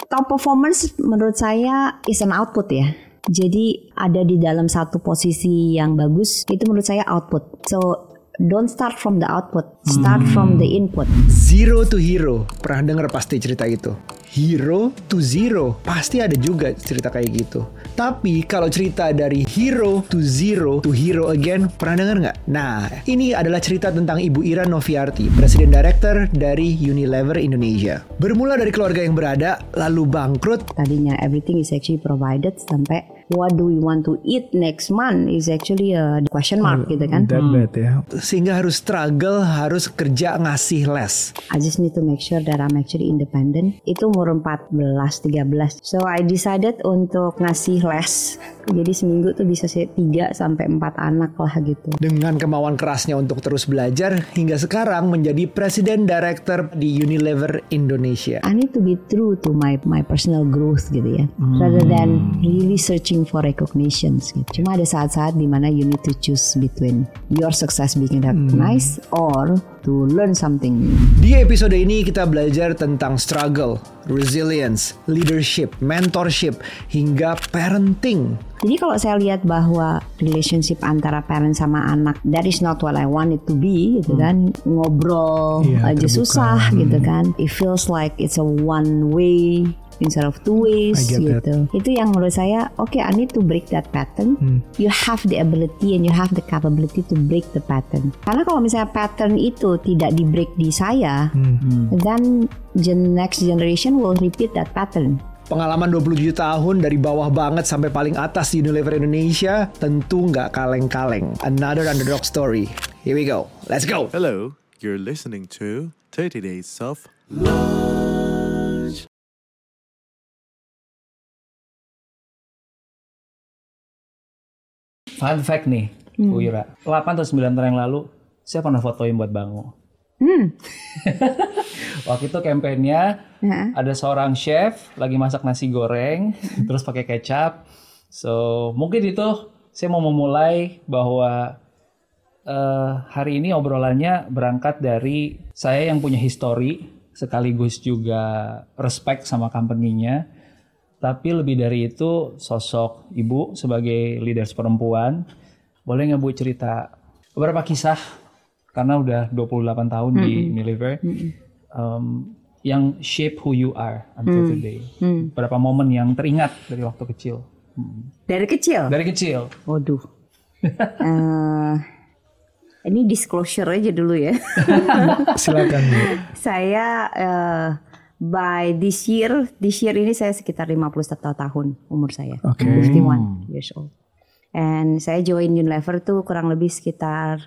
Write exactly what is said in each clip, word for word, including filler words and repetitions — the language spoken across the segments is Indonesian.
top performance menurut saya is an output ya. Jadi ada di dalam satu posisi yang bagus itu menurut saya output. So don't start from the output, start hmm. from the input. Zero to hero, pernah dengar pasti cerita itu. Hero to zero, pasti ada juga cerita kayak gitu. Tapi kalau cerita dari hero to zero to hero again, pernah dengar nggak? Nah, ini adalah cerita tentang Ibu Ira Noviarti, Presiden Director dari Unilever Indonesia. Bermula dari keluarga yang berada, lalu bangkrut. Tadinya everything is actually provided sampai what do we want to eat next month is actually a question mark oh, gitu kan. That bad ya. Sehingga harus struggle, harus kerja ngasih les. I just need to make sure that I'm actually independent. Itu umur empat belas, tiga belas. So I decided untuk ngasih les. Jadi seminggu tuh bisa tiga sampai empat anak lah gitu. Dengan kemauan kerasnya untuk terus belajar, hingga sekarang menjadi Presiden Director di Unilever Indonesia. I need to be true to my my personal growth gitu ya. Hmm. Rather than really searching for recognitions gitu. Cuma ada saat-saat dimana you need to choose between your success being recognized hmm. or to learn something new. Di episode ini kita belajar tentang struggle, resilience, leadership, mentorship, hingga parenting. Jadi kalau saya lihat bahwa relationship antara parent sama anak, that is not what I want it to be gitu hmm. kan. Ngobrol yeah, aja terbuka. Susah hmm. gitu kan. It feels like it's a one way instead of two ways gitu. That. Itu yang menurut saya, okay, I need to break that pattern. Hmm. You have the ability and you have the capability to break the pattern. Karena kalau misalnya pattern itu tidak di break di saya, hmm. then the next generation will repeat that pattern. Pengalaman dua puluh tujuh tahun dari bawah banget sampai paling atas di Unilever Indonesia tentu nggak kaleng-kaleng. Another underdog story. Here we go. Let's go. Hello, you're listening to thirty Days of Lunch. Fun fact nih, hmm. Bu Ira. delapan atau sembilan tahun yang lalu, saya pernah fotoin buat Bango. Hmm. Waktu itu kampanyenya uh-huh. ada seorang chef lagi masak nasi goreng terus pakai kecap. So mungkin itu saya mau memulai bahwa uh, hari ini obrolannya berangkat dari saya yang punya history sekaligus juga respect sama company-nya. Tapi lebih dari itu sosok ibu sebagai leaders perempuan. Boleh nggak Bu cerita beberapa kisah? Karena udah dua puluh delapan tahun mm-hmm. di Unilever mm-hmm. um, yang shape who you are until mm-hmm. today. Mm-hmm. Berapa momen yang teringat dari waktu kecil? Mm. Dari kecil? Dari kecil. Waduh. uh, ini disclosure aja dulu ya. Silakan. Saya uh, by this year, this year ini saya sekitar lima puluh satu tahun umur saya. Okay. lima puluh satu years old. And saya join Unilever tuh kurang lebih sekitar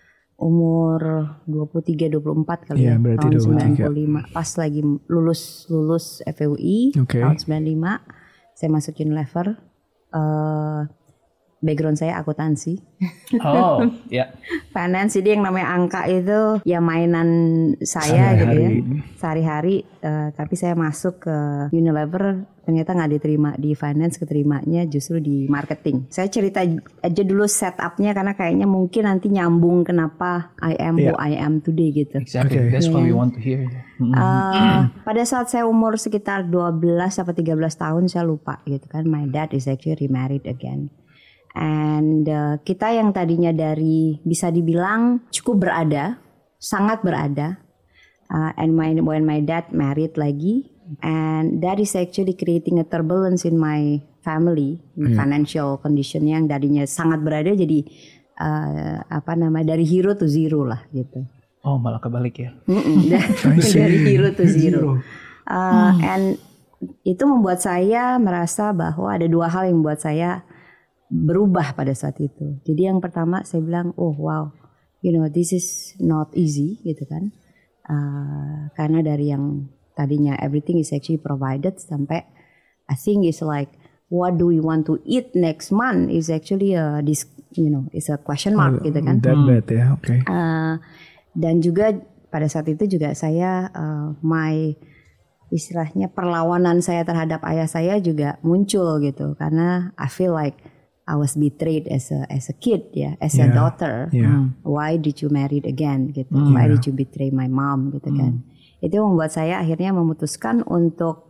umur dua puluh tiga dua puluh empat kali yeah, ya, tahun sembilan puluh lima. Pas lagi lulus lulus F U I okay. tahun sembilan puluh lima saya masuk Unilever. Uh, background saya akuntansi. Oh, ya. Yeah. Finance, jadi yang namanya angka itu ya mainan saya sehari-hari. Gitu ya. Sehari-hari. Uh, tapi saya masuk ke Unilever ternyata nggak diterima di finance, keterimanya justru di marketing. Saya cerita aja dulu setupnya karena kayaknya mungkin nanti nyambung kenapa I am yeah. who I am today gitu. Exactly, okay. That's yeah. what we want to hear. Uh, pada saat saya umur sekitar dua belas sampai tiga belas tahun saya lupa gitu kan. My dad is actually remarried again. And uh, kita yang tadinya dari bisa dibilang cukup berada, sangat berada. Uh, and my, when my dad married lagi, and that is actually creating a turbulence in my family, in hmm. financial condition yang tadinya sangat berada jadi uh, apa namanya dari hero to zero lah gitu. Oh malah kebalik ya? Dari hero to zero. Uh, hmm. And itu membuat saya merasa bahwa ada dua hal yang membuat saya berubah pada saat itu. Jadi yang pertama saya bilang, oh wow, you know this is not easy gitu kan. Uh, karena dari yang tadinya everything is actually provided sampai I think it's like what do we want to eat next month is actually a this you know is a question mark oh, gitu kan. That bad ya, oke. Okay. Uh, dan juga pada saat itu juga saya uh, my istilahnya perlawanan saya terhadap ayah saya juga muncul gitu karena I feel like I was betrayed as a as a kid ya, as yeah, a daughter. Yeah. Why did you marry again gitu? Mm, Why yeah. did you betray my mom gitu mm. kan? Itu membuat saya akhirnya memutuskan untuk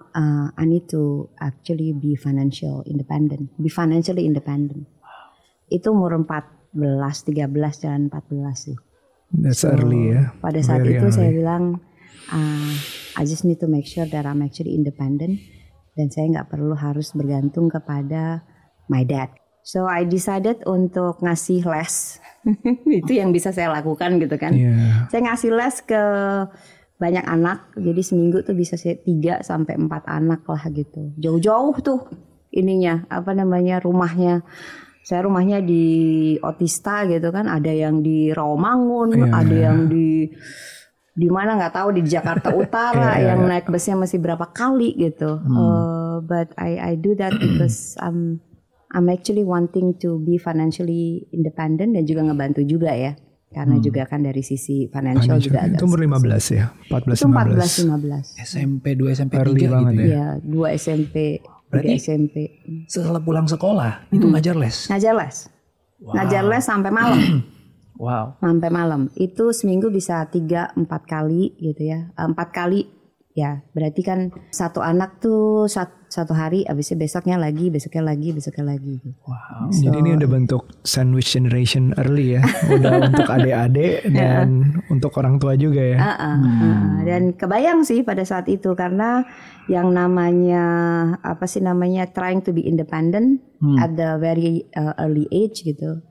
uh, I need to actually be financial independent, be financially independent. Itu umur empat belas, tiga belas dan empat belas sih. That's So, early ya. Pada saat Very itu early. saya bilang, uh, I just need to make sure that I'm actually independent dan saya nggak perlu harus bergantung kepada my dad. So I decided untuk ngasih les. Itu yang bisa saya lakukan gitu kan. Yeah. Saya ngasih les ke banyak anak. Jadi seminggu tuh bisa saya tiga sampai empat anak lah gitu. Jauh-jauh tuh ininya apa namanya rumahnya. Saya rumahnya di Otista gitu kan. Ada yang di Rawamangun, Yeah. ada yang di di mana nggak tahu di Jakarta Utara Yeah, yang yeah. naik busnya masih berapa kali gitu. Hmm. Uh, but I I do that because I'm I'm actually wanting to be financially independent dan juga ngebantu juga ya. Karena Hmm. juga kan dari sisi financial, Financial. juga agak Itu umur lima belas ya, empat belas itu empat lima belas belas. lima belas. S M P dua, S M P Early tiga banget gitu ya. ya. Ya, dua S M P, tiga Berarti- S M P. Setelah pulang sekolah itu ngajar les. Ngajar les. Ngajar les sampai malam. Wow. Sampai malam. Itu seminggu bisa tiga empat kali gitu ya. Eh, Empat kali ya. Berarti kan satu anak tuh sat- satu hari, abisnya besoknya lagi, besoknya lagi, besoknya lagi. Gitu. Wow. Jadi ini udah bentuk sandwich generation early ya. Udah untuk adik-adik dan untuk orang tua juga ya. Uh-uh, uh-uh. Dan kebayang sih pada saat itu karena yang namanya apa sih namanya trying to be independent at the very uh, early age gitu.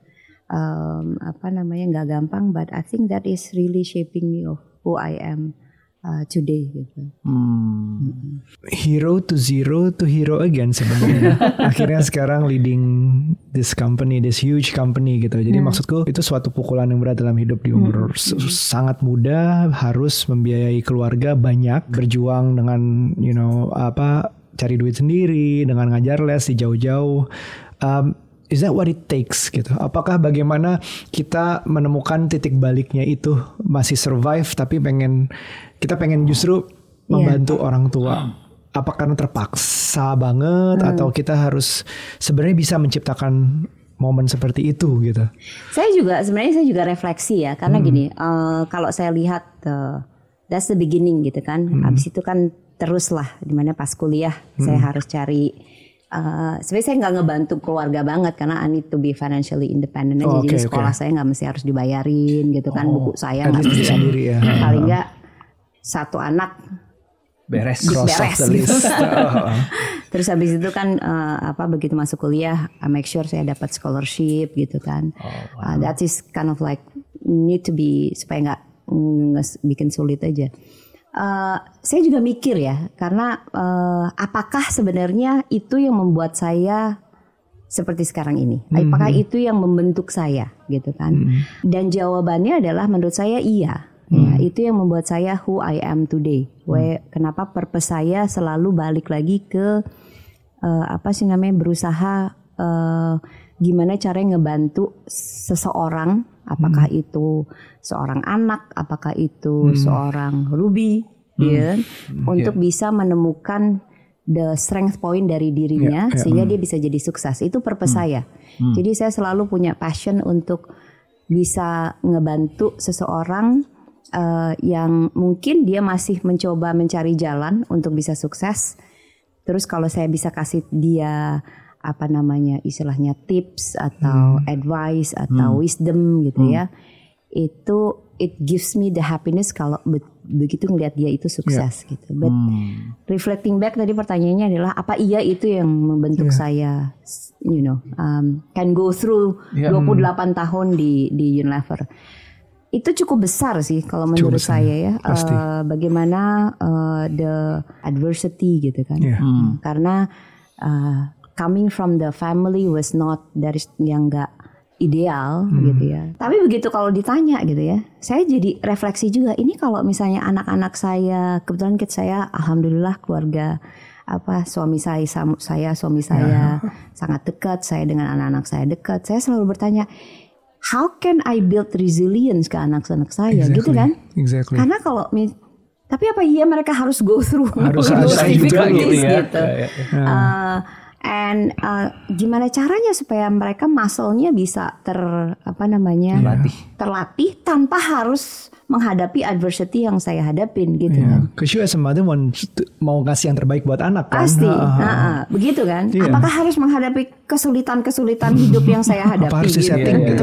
Um, apa namanya nggak gampang, but I think that is really shaping me of who I am uh, today gitu. Hmm. Hero to zero to hero again sebenarnya. Akhirnya sekarang leading this company, this huge company gitu. Jadi maksudku itu suatu pukulan yang berat dalam hidup di umur s- sangat muda, harus membiayai keluarga banyak, berjuang dengan you know apa cari duit sendiri, dengan ngajar les di jauh-jauh. Um, Is that what it takes gitu? Apakah bagaimana kita menemukan titik baliknya itu masih survive tapi pengen kita pengen justru membantu orang tua? Apa karena terpaksa banget atau kita harus sebenarnya bisa menciptakan momen seperti itu gitu? Saya juga sebenarnya saya juga refleksi ya karena gini uh, kalau saya lihat uh, that's the beginning gitu kan. Abis itu kan terus lah dimana pas kuliah saya harus cari. Uh, sebenarnya saya nggak ngebantu keluarga banget karena I need to be financially independent aja. Oh, Jadi okay, sekolah okay. saya nggak mesti harus dibayarin gitu kan. Buku saya at nggak least mesti sendiri ya. paling nggak satu anak Beres. Cross beres off the gitu. list. Oh, Terus habis itu kan uh, apa begitu masuk kuliah, I make sure saya dapat scholarship gitu kan. Uh, that is kind of like need to be supaya nggak nges- bikin sulit aja. Uh, saya juga mikir ya, karena uh, apakah sebenarnya itu yang membuat saya seperti sekarang ini? Apakah itu yang membentuk saya, gitu kan? Dan jawabannya adalah menurut saya iya. Ya, itu yang membuat saya who I am today. Where, kenapa purpose saya selalu balik lagi ke uh, apa sih namanya berusaha uh, gimana caranya ngebantu seseorang. Apakah hmm. itu seorang anak, apakah itu hmm. seorang Ruby, hmm. ya, hmm. untuk yeah. bisa menemukan the strength point dari dirinya yeah, yeah, sehingga hmm. dia bisa jadi sukses. Itu purpose hmm. saya. Hmm. Jadi saya selalu punya passion untuk bisa ngebantu seseorang uh, yang mungkin dia masih mencoba mencari jalan untuk bisa sukses. Terus kalau saya bisa kasih dia apa namanya istilahnya tips atau hmm. advice atau hmm. wisdom gitu hmm. ya, itu it gives me the happiness kalau be- begitu ngelihat dia itu sukses yeah. gitu. But hmm. reflecting back tadi pertanyaannya adalah apa iya itu yang membentuk yeah. saya, you know, um, can go through yeah. dua puluh delapan tahun di di Unilever. Itu cukup besar sih kalau menurut besar, saya ya. Uh, bagaimana uh, the adversity gitu kan, yeah. hmm. karena uh, coming from the family was not dari yang nggak ideal hmm. gitu ya. Tapi begitu kalau ditanya gitu ya, saya jadi refleksi juga. Ini kalau misalnya anak-anak saya, kebetulan kita saya, alhamdulillah keluarga apa suami saya, saya suami saya yeah. sangat dekat. Saya dengan anak-anak saya dekat. Saya selalu bertanya, how can I build resilience ke anak-anak saya, exactly. gitu kan? Exactly. Karena kalau tapi apa iya mereka harus go through harus those ada juga difficulties gitu ya. gitu. Ya, ya, ya. Uh, And uh, gimana caranya supaya mereka muscle-nya bisa ter apa namanya terlatih, terlatih tanpa harus menghadapi adversity yang saya hadapin gitu yeah. kan. Because you as a mother want to, mau kasih yang terbaik buat anak kan. Pasti, uh, uh, nah, begitu kan. Yeah. Apakah harus menghadapi kesulitan-kesulitan hidup yang saya hadapi? Apa harus disetting gitu? gitu?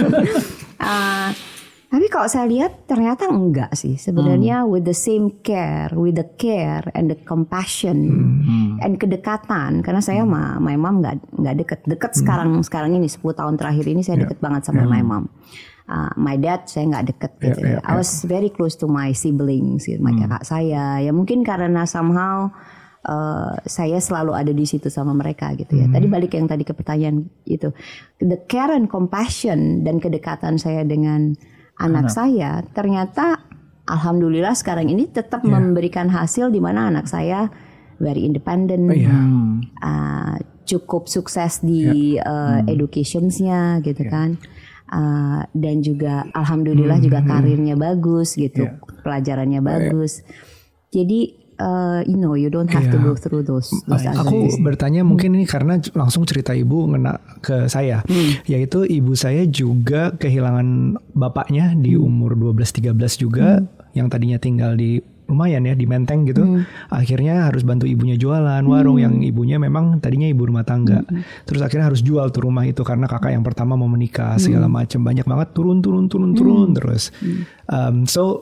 uh, Tapi kalau saya lihat ternyata enggak sih sebenarnya. hmm. With the same care, with the care and the compassion hmm. and kedekatan. Karena saya sama my mom nggak nggak deket deket hmm. sekarang sekarang ini sepuluh tahun terakhir ini saya yeah. deket banget sama yeah. my mom. Uh, my dad saya nggak deket gitu. Yeah, yeah, I was yeah. very close to my siblings, gitu, my hmm. kakak saya. Ya mungkin karena somehow uh, saya selalu ada di situ sama mereka gitu ya. Hmm. Tadi balik yang tadi ke pertanyaan itu, the care and compassion dan kedekatan saya dengan anak, anak saya ternyata alhamdulillah sekarang ini tetap yeah. memberikan hasil di mana anak saya very independent, oh, yeah. uh, cukup sukses di yeah. uh, hmm. educationsnya gitu yeah. kan, uh, dan juga alhamdulillah hmm. juga karirnya bagus gitu, yeah. pelajarannya bagus, yeah. jadi Uh, you know, you don't have yeah. to go through those. those Aku bertanya mungkin ini karena langsung cerita ibu ngena ke saya, hmm. yaitu ibu saya juga kehilangan bapaknya di umur dua belas tiga belas juga, hmm. yang tadinya tinggal di lumayan ya di Menteng gitu, hmm. akhirnya harus bantu ibunya jualan warung hmm. yang ibunya memang tadinya ibu rumah tangga, hmm. terus akhirnya harus jual tuh rumah itu karena kakak yang pertama mau menikah segala hmm. macam, banyak banget turun turun turun turun hmm. terus, hmm. um, so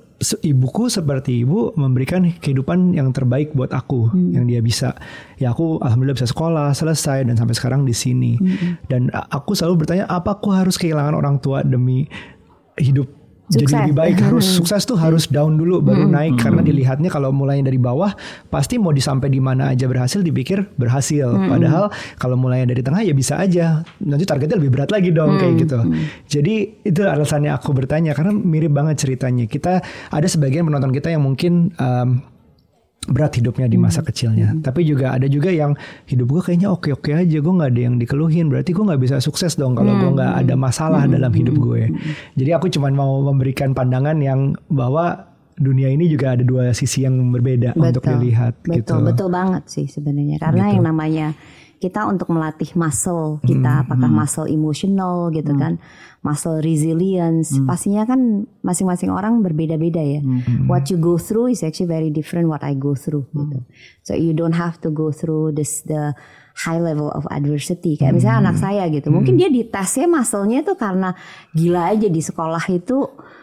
ibuku seperti ibu memberikan kehidupan yang terbaik buat aku hmm. yang dia bisa. Ya aku alhamdulillah bisa sekolah selesai dan sampai sekarang di sini. Hmm. Dan aku selalu bertanya, apa aku harus kehilangan orang tua demi hidup sukses. Jadi lebih baik? Harus hmm. sukses tuh harus down dulu baru hmm. naik, hmm. karena dilihatnya kalau mulai dari bawah pasti mau disampai di mana aja berhasil dipikir berhasil. Hmm. Padahal kalau mulai dari tengah ya bisa aja nanti targetnya lebih berat lagi dong, hmm. kayak gitu. Hmm. Jadi itu alasannya aku bertanya karena mirip banget ceritanya. Kita ada sebagian penonton kita yang mungkin um, berat hidupnya di masa hmm. kecilnya, hmm. tapi juga ada juga yang hidup gue kayaknya oke-oke aja, gue nggak ada yang dikeluhin, berarti gue nggak bisa sukses dong kalau hmm. gue nggak ada masalah hmm. dalam hidup gue. Hmm. Jadi aku cuma mau memberikan pandangan yang bahwa dunia ini juga ada dua sisi yang berbeda betul, untuk dilihat. Betul, gitu. Betul banget sih sebenarnya, karena gitu. Yang namanya kita untuk melatih muscle kita, hmm. apakah hmm. muscle emotional gitu hmm. kan, muscle resilience, hmm. pastinya kan masing-masing orang berbeda-beda ya. Hmm. What you go through is actually very different what I go through hmm. gitu. So you don't have to go through this the high level of adversity. Kayak hmm. misalnya anak saya gitu, hmm. mungkin dia di tesnya muscle-nya tuh karena gila aja di sekolah itu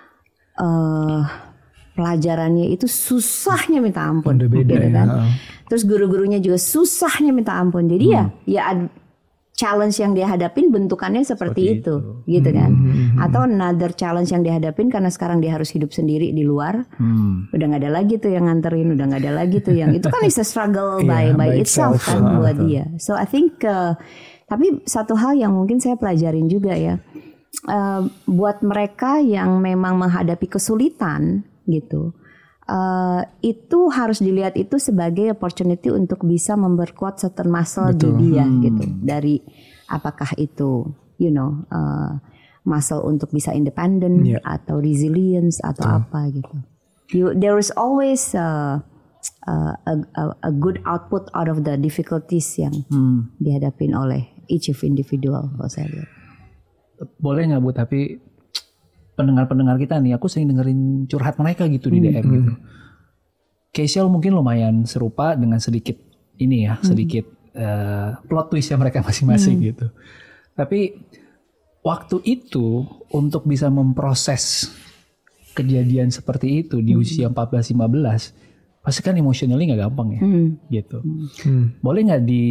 uh, pelajarannya itu susahnya minta ampun. Udah beda gitu ya. Kan? Terus guru-gurunya juga susahnya minta ampun. Jadi hmm. ya ya ad- challenge yang dia hadapin bentukannya seperti, seperti itu, itu, gitu kan. Hmm. Atau another challenge yang dihadapin karena sekarang dia harus hidup sendiri di luar. Hmm. Udah nggak ada lagi tuh yang nganterin, udah nggak ada lagi tuh yang itu kan is a struggle by yeah, by, by itself, itself kan uh, buat uh. dia. So I think uh, tapi satu hal yang mungkin saya pelajarin juga ya, uh, buat mereka yang memang menghadapi kesulitan gitu. Uh, itu harus dilihat itu sebagai opportunity untuk bisa memperkuat certain muscle Betul. Di dia hmm. gitu, dari apakah itu you know uh, muscle untuk bisa independent yeah. atau resilience atau Betul. Apa gitu. You, there is always uh, uh, a, a, a good output out of the difficulties yang hmm. dihadapin oleh each of individual. Kalau saya lihat. Boleh nggak Bu, tapi pendengar-pendengar kita nih, aku sering dengerin curhat mereka gitu di D M hmm. gitu. Case-nya mungkin lumayan serupa dengan sedikit ini ya, hmm. sedikit uh, plot twist ya mereka masing-masing hmm. gitu. Tapi waktu itu untuk bisa memproses kejadian seperti itu di hmm. usia empat belas lima belas, pasti kan emotionally nggak gampang ya, hmm. gitu. Hmm. Boleh nggak di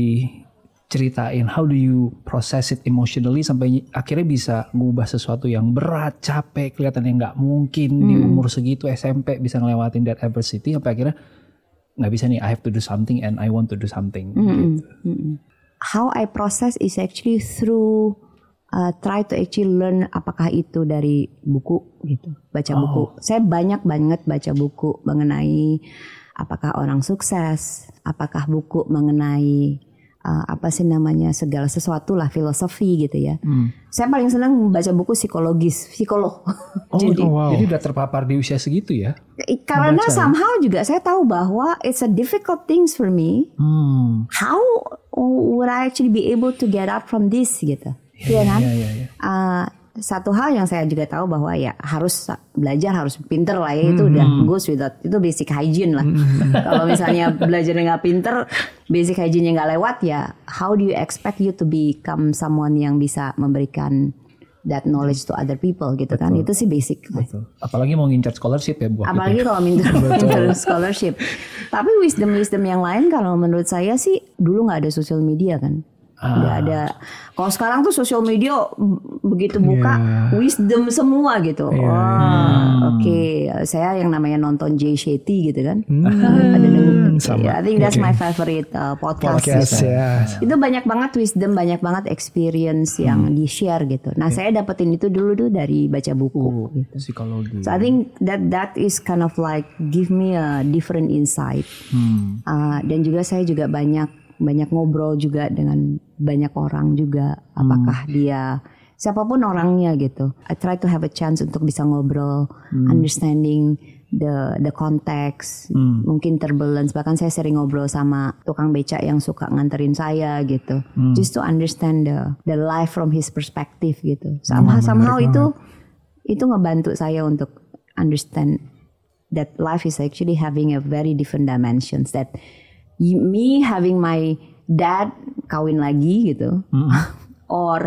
ceritain how do you process it emotionally sampai akhirnya bisa ngubah sesuatu yang berat, capek, kelihatan yang nggak mungkin hmm. di umur segitu S M P bisa ngelewatin that adversity sampai akhirnya nggak bisa nih, I have to do something and I want to do something. Hmm. Gitu. Hmm. How I process is actually through uh, try to actually learn apakah itu dari buku gitu, baca oh. buku. Saya banyak banget baca buku mengenai apakah orang sukses, apakah buku mengenai Uh, apa sih namanya segala sesuatu lah, filosofi gitu ya. Hmm. Saya paling senang membaca buku psikologis, psikolog. Oh, jadi, oh, wow. jadi udah terpapar di usia segitu ya? Karena membaca, somehow ya? Juga saya tahu bahwa it's a difficult things for me. Hmm. How would I actually be able to get out from this gitu. Iya kan? Iya, iya, iya. Uh, satu hal yang saya juga tahu bahwa ya harus belajar, harus pinter lah ya, itu udah goes without, itu basic hygiene lah. Kalau misalnya belajar nggak pinter, basic hygiene-nya nggak lewat ya, how do you expect you to become someone yang bisa memberikan that knowledge to other people gitu. Betul. Kan itu sih basic. Betul. Apalagi mau ngincar scholarship ya buat apalagi kalau minta scholarship. Tapi wisdom wisdom yang lain kalau menurut saya sih dulu nggak ada social media kan. Nggak ah. ada. Kalau sekarang tuh social media begitu buka yeah. wisdom semua gitu. Yeah. Wah, hmm. oke. Okay. Saya yang namanya nonton Jay Shetty gitu kan. Hmm. Ada dengan, I think that's okay. my favorite uh, podcast. podcast gitu. Yeah. Itu banyak banget wisdom, banyak banget experience hmm. yang di share gitu. Nah, yeah. saya dapetin itu dulu tuh dari baca buku. Oh, gitu. Psikologi. So I think that that is kind of like give me a different insight. Hmm. Uh, dan juga saya juga banyak banyak ngobrol juga dengan banyak orang juga, apakah hmm. dia siapapun orangnya gitu. I try to have a chance untuk bisa ngobrol, hmm. understanding the the context, hmm. mungkin turbulence. Bahkan saya sering ngobrol sama tukang becak yang suka nganterin saya gitu, hmm. just to understand the the life from his perspective gitu. Somehow, hmm, somehow itu banget. Itu ngebantu saya untuk understand that life is actually having a very different dimensions, that me having my dad kawin lagi gitu, mm. or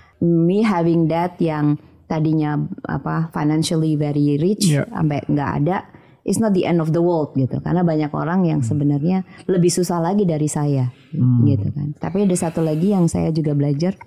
me having dad yang tadinya apa financially very rich yeah. sampai nggak ada, it's not the end of the world gitu. Karena banyak orang yang sebenarnya lebih susah lagi dari saya, mm. gitu kan. Tapi ada satu lagi yang saya juga belajar.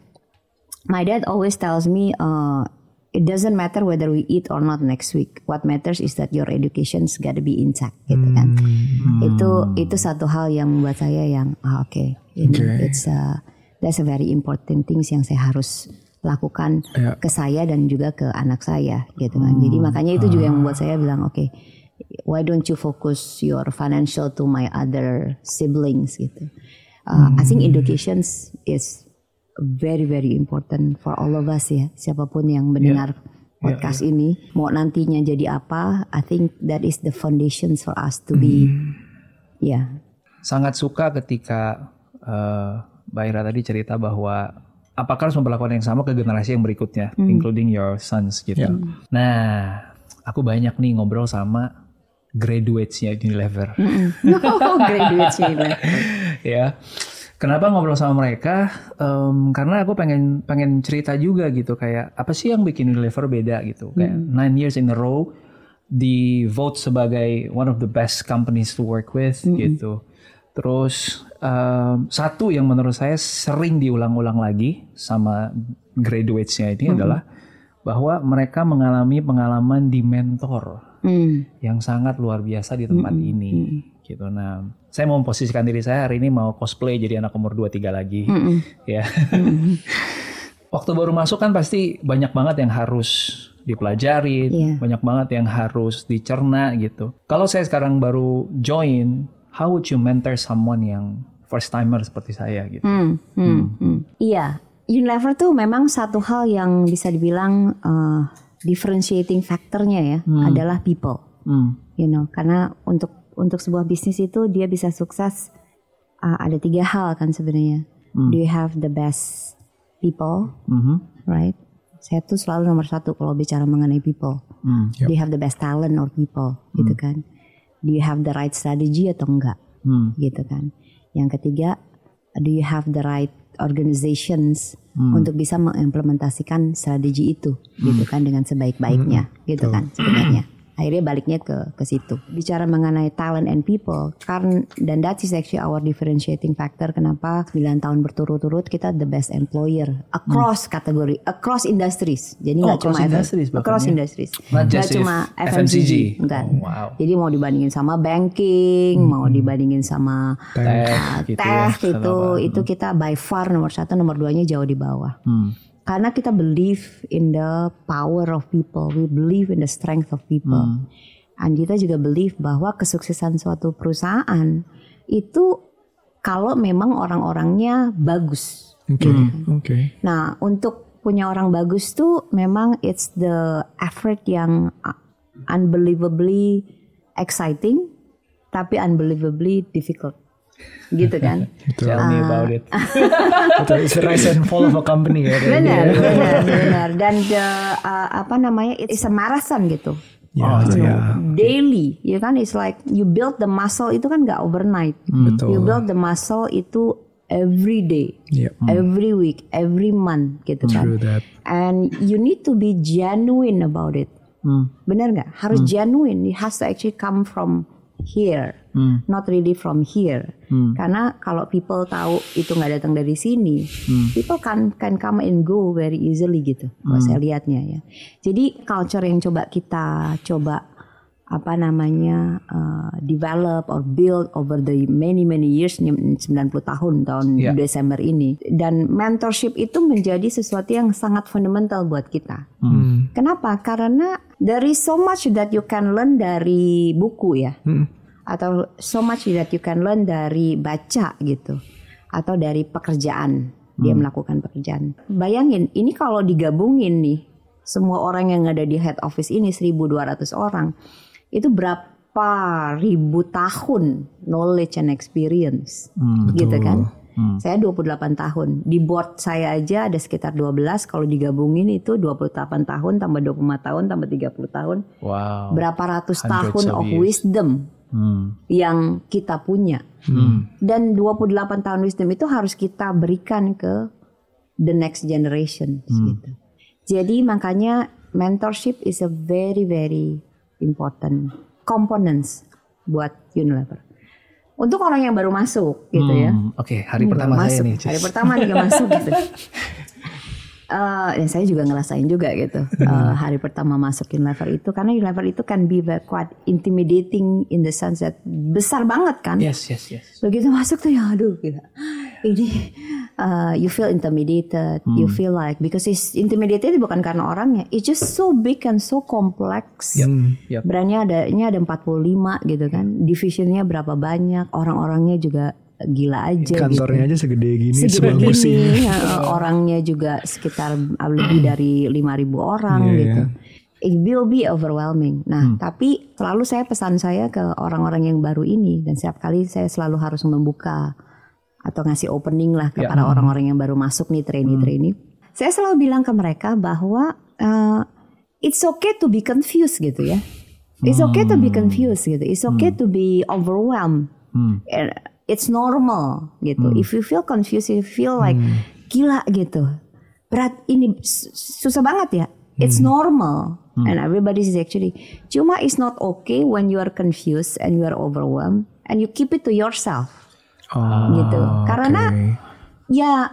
My dad always tells me, uh, it doesn't matter whether we eat or not next week. What matters is that your education's gotta be intact, gitu kan. Hmm. Itu itu satu hal yang membuat saya yang ah, oke, okay, okay. it's a, that's a very important things yang saya harus lakukan yeah. ke saya dan juga ke anak saya, gitu kan. Hmm. Jadi makanya itu juga yang membuat saya bilang oke, okay, why don't you focus your financial to my other siblings gitu. Uh, hmm. I think education is very very important for all of us ya, siapapun yang mendengar yeah. podcast yeah, yeah. ini mau nantinya jadi apa, I think that is the foundations for us to be mm. ya yeah. Sangat suka ketika uh, Mbak Ira tadi cerita bahwa apakah harus memperlakukan yang sama ke generasi yang berikutnya, mm. including your sons gitu. Yeah. Nah, aku banyak nih ngobrol sama graduates-nya Unilever. Oh, graduates-nya Unilever. Ya. Kenapa ngobrol sama mereka? Um, karena aku pengen pengen cerita juga gitu, kayak apa sih yang bikin Unilever beda gitu. Kayak hmm. nine years in a row di vote sebagai one of the best companies to work with hmm. gitu. Terus um, satu yang menurut saya sering diulang-ulang lagi sama graduates-nya ini hmm. adalah bahwa mereka mengalami pengalaman di mentor hmm. yang sangat luar biasa di tempat hmm. ini. Hmm. Gitu. Nah, saya mau memposisikan diri saya hari ini mau cosplay jadi anak umur dua tiga lagi. Mm-hmm. Ya. Mm-hmm. Waktu baru masuk kan pasti banyak banget yang harus dipelajari, yeah. banyak banget yang harus dicerna gitu. Kalau saya sekarang baru join, how would you mentor someone yang first timer seperti saya gitu? Mm, mm, mm. Mm. Iya, Unilever tuh memang satu hal yang bisa dibilang uh, differentiating factornya ya mm. adalah people. Mm. You know, karena untuk Untuk sebuah bisnis itu dia bisa sukses uh, ada tiga hal kan sebenarnya. Hmm. Do you have the best people, mm-hmm. right? Saya tuh selalu nomor satu kalau bicara mengenai people. Hmm, yep. Do you have the best talent or people, hmm. gitu kan? Do you have the right strategy atau enggak, hmm. gitu kan? Yang ketiga, do you have the right organizations hmm. untuk bisa mengimplementasikan strategi itu, hmm. gitu kan, dengan sebaik-baiknya, hmm. gitu kan sebenarnya. Akhirnya baliknya ke ke situ. Bicara mengenai talent and people, karena dan that is actually our differentiating factor. Kenapa sembilan tahun berturut-turut kita the best employer across hmm. kategori, across industries. Jadi nggak oh, cuma industries, across industries, nggak cuma F M C G, enggak. Oh, wow. Jadi mau dibandingin sama banking, hmm. mau dibandingin sama tech, uh, gitu, tech ya, itu itu kita by far nomor satu, nomor duanya jauh di bawah. Hmm. Karena kita believe in the power of people, we believe in the strength of people. Hmm. Dan kita juga believe bahwa kesuksesan suatu perusahaan itu kalau memang orang-orangnya bagus. Oke. Okay. Gitu. Okay. Nah, untuk punya orang bagus tuh memang it's the effort yang unbelievably exciting, tapi unbelievably difficult. gitu kan. Tell me about it. It's the rise and fall of a company ya. Benar, benar, benar. Dan the, uh, apa namanya, it's a marathon gitu. Ya, you know, ya. daily, ya kan, it's like you build the muscle itu kan nggak overnight. Betul. You build the muscle itu every day, Yep. every week, every month, gitu kan. True that. And you need to be genuine about it. Hmm. Benar nggak? Harus genuine. It has to actually come from here, Hmm. not really from here. Hmm. Karena kalau people tahu itu nggak datang dari sini, Hmm. people can can come and go very easily gitu. Kalau saya lihatnya ya. Jadi culture yang coba kita coba apa namanya uh, develop or build over the many many years, sembilan puluh tahun tahun Yeah. Desember ini, dan mentorship itu menjadi sesuatu yang sangat fundamental buat kita. Hmm. Kenapa? Karena there is so much that you can learn dari buku ya, Hmm. atau so much that you can learn dari baca gitu, atau dari pekerjaan dia melakukan pekerjaan. Bayangin ini kalau digabungin nih semua orang yang ada di head office ini seribu dua ratus orang, itu berapa ribu tahun knowledge and experience, Hmm, gitu betul. kan? Hmm. Saya dua puluh delapan tahun. Di board saya aja ada sekitar dua belas. Kalau digabungin itu dua puluh delapan tahun tambah dua puluh lima tahun tambah tiga puluh tahun. Wow. Berapa ratus Hundreds tahun of of years. wisdom Hmm. yang kita punya. Hmm. Dan dua puluh delapan tahun wisdom itu harus kita berikan ke the next generation gitu. Jadi makanya mentorship is a very very important components buat Unilever. Untuk orang yang baru masuk gitu ya. Hmm, Oke, hari Ini pertama baru saya masuk. nih. Hari pertama nih masuk gitu. Uh, dan saya juga ngerasain juga gitu uh, hari pertama masuk Unilever itu, karena Unilever itu kan be very quite intimidating in the sense that besar banget kan. Yes, yes, yes. Begitu masuk tuh ya aduh gitu. Ini uh, you feel intimidated, Hmm. you feel like because it's intimidated bukan karena orangnya, it's just so big and so complex. Yep. Yep. Brandnya adanya ada empat puluh lima gitu kan, divisionnya berapa banyak, orang-orangnya juga gila aja. Kantornya gitu. aja segede gini, Segede sebagus gini, ini. ya, orangnya juga sekitar lebih dari lima ribu orang Iya, gitu. iya. It will be overwhelming. Nah, tapi selalu saya pesan saya ke orang-orang yang baru ini, dan setiap kali saya selalu harus membuka atau ngasih opening lah kepada orang-orang yang baru masuk nih, trainee-trainee. Saya selalu bilang ke mereka bahwa uh, it's okay to be confused gitu ya. It's okay to be confused gitu. It's okay to be overwhelmed. Hmm. It's normal gitu. If you feel confused, if you feel like gila gitu, berat ini susah banget ya. It's normal, and everybody is actually. Cuma it's not okay when you are confused and you are overwhelmed, and you keep it to yourself, Oh, gitu. Karena oke. ya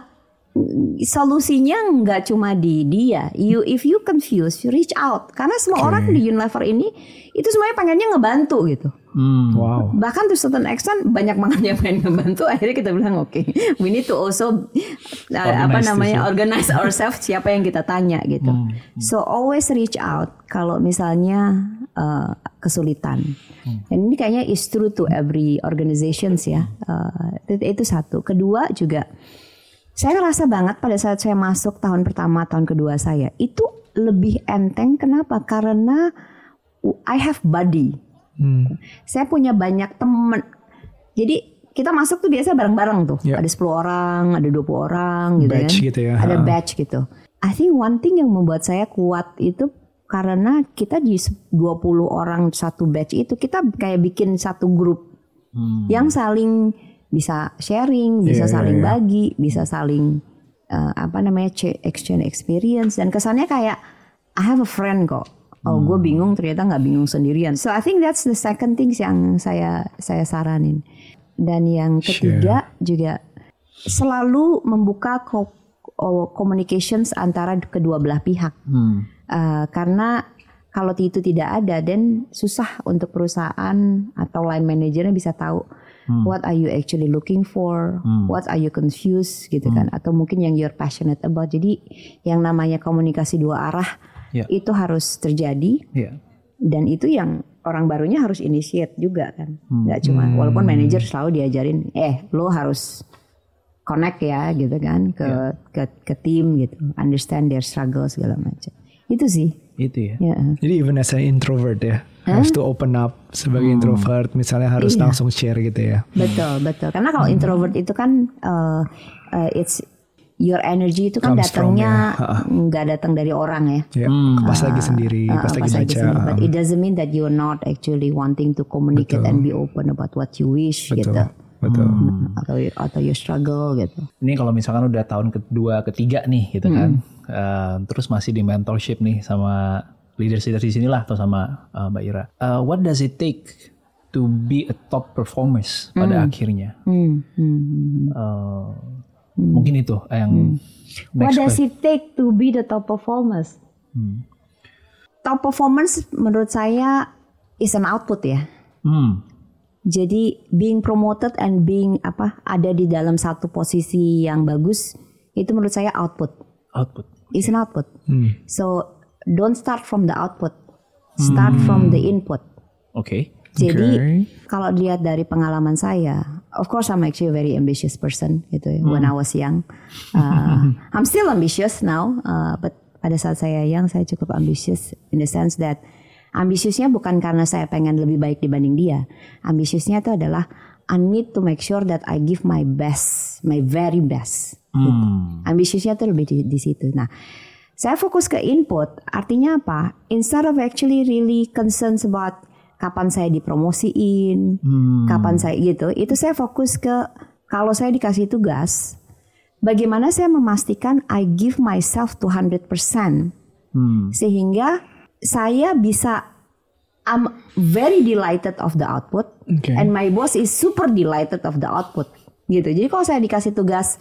solusinya nggak cuma di dia. You if you confused, you reach out. Karena semua Okay. orang di Unilever ini itu semuanya pengennya ngebantu gitu. Hmm. Wow. Bahkan to certain extent banyak banget yang pengen ngebantu. Akhirnya kita bilang oke, okay, we need to also uh, apa Organize namanya this, organize ourselves, siapa yang kita tanya gitu. Hmm. So always reach out kalau misalnya uh, kesulitan. Hmm. Dan ini kayaknya is true to every organizations ya. Uh, itu, itu satu. Kedua juga, saya ngerasa banget pada saat saya masuk tahun pertama, tahun kedua saya itu lebih enteng. Kenapa? Karena I have buddy. Hmm. Saya punya banyak temen. Jadi kita masuk tuh biasa bareng-bareng tuh. Yeah. Ada sepuluh orang, ada dua puluh orang gitu Batch kan. gitu ya. Ada Ha. batch gitu. I think one thing yang membuat saya kuat itu karena kita di dua puluh orang satu batch itu, kita kayak bikin satu grup Hmm. yang saling bisa sharing, bisa Yeah, saling yeah, yeah. bagi, bisa saling uh, apa namanya exchange experience, dan kesannya kayak I have a friend kok. Oh, gue bingung ternyata nggak bingung sendirian. So I think that's the second things yang saya saya saranin. Dan yang ketiga juga selalu membuka co- oh, communications antara kedua belah pihak. Hmm. Uh, karena kalau itu tidak ada, dan susah untuk perusahaan atau line manajernya bisa tahu hmm. what are you actually looking for, hmm. what are you confused gitu kan, atau mungkin yang you're passionate about. Jadi yang namanya komunikasi dua arah Yeah. itu harus terjadi, Yeah. dan itu yang orang barunya harus initiate juga kan, nggak cuma walaupun manajer selalu diajarin, eh lo harus connect ya gitu kan ke Yeah. ke ke tim gitu, understand their struggle segala macam. Itu sih. Itu ya. Yeah. Jadi even as an introvert ya, huh? Harus to open up sebagai hmm. introvert, misalnya harus iya. langsung share gitu ya. Betul, betul. Karena kalau hmm. introvert itu kan uh, uh, it's your energy itu kan Come datangnya nggak ya. datang dari orang ya. Yeah. Hmm. Pas uh, lagi sendiri, uh, pas, pas lagi baca. Sendiri. But it doesn't mean that you're not actually wanting to communicate betul. and be open about what you wish betul. gitu. Betul. Hmm. Atau atau you struggle gitu. Ini kalau misalkan udah tahun kedua, ketiga nih gitu hmm. kan, uh, terus masih di mentorship nih sama leaders-leaders di sini lah atau sama uh, Mbak Ira. Uh, what does it take to be a top performers hmm. pada akhirnya? Hmm. Hmm. Uh, Hmm. Mungkin itu yang hmm. What does it take to be the top performers? Hmm. Top performance menurut saya is an output ya. Hmm. Jadi being promoted and being apa ada di dalam satu posisi yang bagus itu menurut saya output. Output. Is an output. Hmm. So don't start from the output. Start hmm. from the input. Oke. Okay. Jadi okay. kalau dilihat dari pengalaman saya, of course I'm actually a very ambitious person gitu ya. Hmm. When I was young, uh, I'm still ambitious now. Uh, but pada saat saya young, saya cukup ambitious in the sense that ambisiusnya bukan karena saya pengen lebih baik dibanding dia. Ambisiusnya itu adalah I need to make sure that I give my best, my very best. Hmm. Gitu. Ambisiusnya itu lebih di, di situ. Nah, saya fokus ke input. Artinya apa? Instead of actually really concerned about kapan saya dipromosiin, hmm. kapan saya gitu, itu saya fokus ke kalau saya dikasih tugas, bagaimana saya memastikan I give myself two hundred percent hmm. sehingga saya bisa, I'm very delighted of the output okay. and my boss is super delighted of the output gitu. Jadi kalau saya dikasih tugas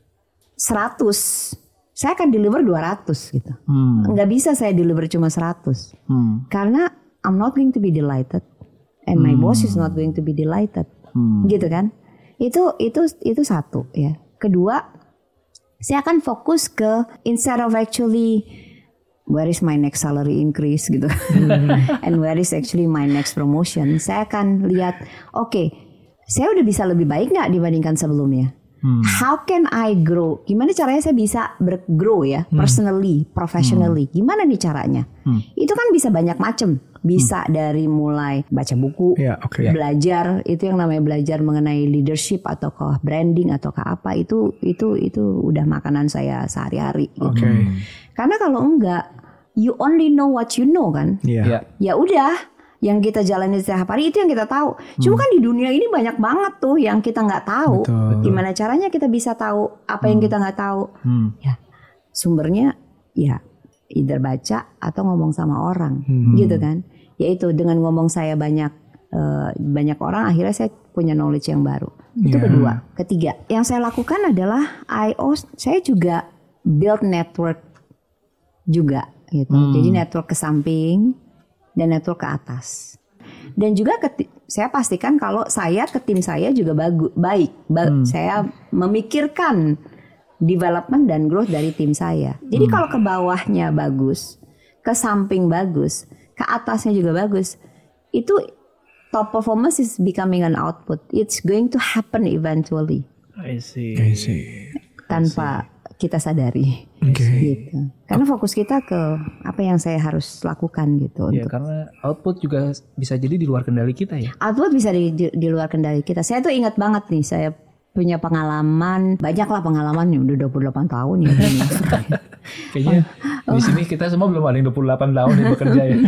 seratus, saya akan deliver dua ratus gitu. Hmm. Nggak bisa saya deliver cuma seratus hmm. karena I'm not going to be delighted, and my hmm. boss is not going to be delighted, hmm. gitu kan? Itu itu itu satu ya. Kedua, saya akan fokus ke instead of actually where is my next salary increase gitu, hmm. and where is actually my next promotion. Saya akan lihat, oke, okay, saya udah bisa lebih baik nggak dibandingkan sebelumnya? Hmm. How can I grow? Gimana caranya saya bisa bergrow ya, hmm. personally, professionally? Hmm. Gimana nih caranya? Hmm. Itu kan bisa banyak macam. Bisa hmm. dari mulai baca buku, yeah, okay. belajar, itu yang namanya belajar mengenai leadership atau ke branding atau ke apa itu itu itu udah makanan saya sehari-hari. Gitu. Okay. Karena kalau enggak, you only know what you know kan? Yeah. Yeah. Ya udah. Yang kita jalani setiap hari itu yang kita tahu. Cuma hmm. kan di dunia ini banyak banget tuh yang kita nggak tahu. Betul. Gimana caranya kita bisa tahu apa hmm. yang kita nggak tahu? Hmm. Ya sumbernya ya either baca atau ngomong sama orang, hmm. gitu kan? Yaitu dengan ngomong saya banyak uh, banyak orang, akhirnya saya punya knowledge yang baru. Itu yeah. kedua. Ketiga, yang saya lakukan adalah I O, saya juga build network juga, gitu. Hmm. Jadi network ke samping dan network ke atas. Dan juga ke, saya pastikan kalau saya ke tim saya juga bagus, baik. Ba- hmm. Saya memikirkan development dan growth dari tim saya. Jadi hmm. kalau ke bawahnya bagus, ke samping bagus, ke atasnya juga bagus, itu top performance is becoming an output. It's going to happen eventually. I see. I see. Tanpa I see. kita sadari. Okay. Gitu. Karena fokus kita ke apa yang saya harus lakukan gitu. Ya, untuk karena output juga bisa jadi di luar kendali kita ya. Output bisa di, di, di luar kendali kita. Saya tuh ingat banget nih, saya punya pengalaman, banyak lah pengalaman yang udah dua puluh delapan tahun ya. Kayaknya oh. di sini kita semua belum ada yang dua puluh delapan tahun yang bekerja ya.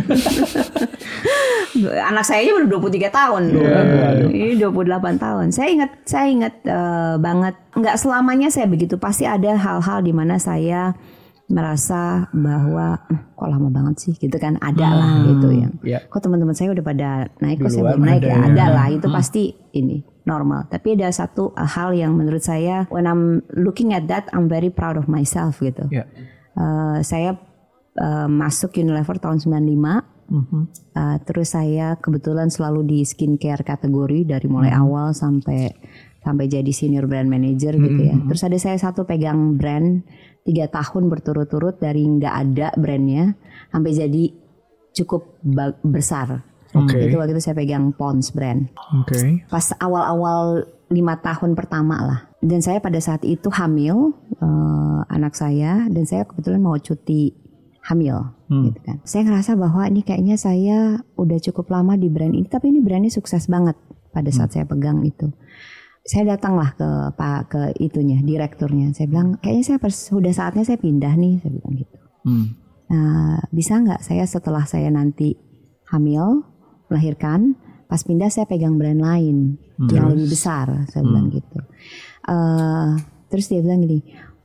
Anak saya aja baru dua puluh tiga tahun. Yeah. Ini dua puluh delapan tahun. Saya ingat saya ingat uh, banget, enggak selamanya saya begitu. Pasti ada hal-hal di mana saya merasa bahwa kok lama banget sih gitu kan, ada hmm. lah gitu ya. Yeah. Kok teman-teman saya udah pada naik, kok saya belum naik ya. Ada lah, itu hmm. pasti ini normal. Tapi ada satu hal yang menurut saya, when I'm looking at that, I'm very proud of myself gitu. Yeah. Uh, saya uh, masuk Unilever tahun sembilan puluh lima. Mm-hmm. Uh, terus saya kebetulan selalu di skincare kategori dari mulai mm-hmm. awal sampai sampai jadi senior brand manager mm-hmm. gitu ya. Terus ada saya satu pegang brand tiga tahun berturut-turut dari nggak ada brandnya sampai jadi cukup ba- besar. Okay. Itu waktu itu saya pegang Pond's brand. Okay. Pas awal-awal lima tahun pertama lah. Dan saya pada saat itu hamil uh, anak saya, dan saya kebetulan mau cuti hamil hmm. gitu kan. Saya ngerasa bahwa ini kayaknya saya udah cukup lama di brand ini, tapi ini brandnya sukses banget pada saat hmm. saya pegang itu. Saya datanglah ke pak ke itunya, direkturnya. Saya bilang kayaknya saya sudah saatnya saya pindah nih, saya bilang gitu. Hmm. Nah, bisa nggak saya setelah saya nanti hamil, melahirkan, pas pindah saya pegang brand lain hmm. yang lebih besar, saya hmm. bilang gitu. Uh, terus dia bilang gini,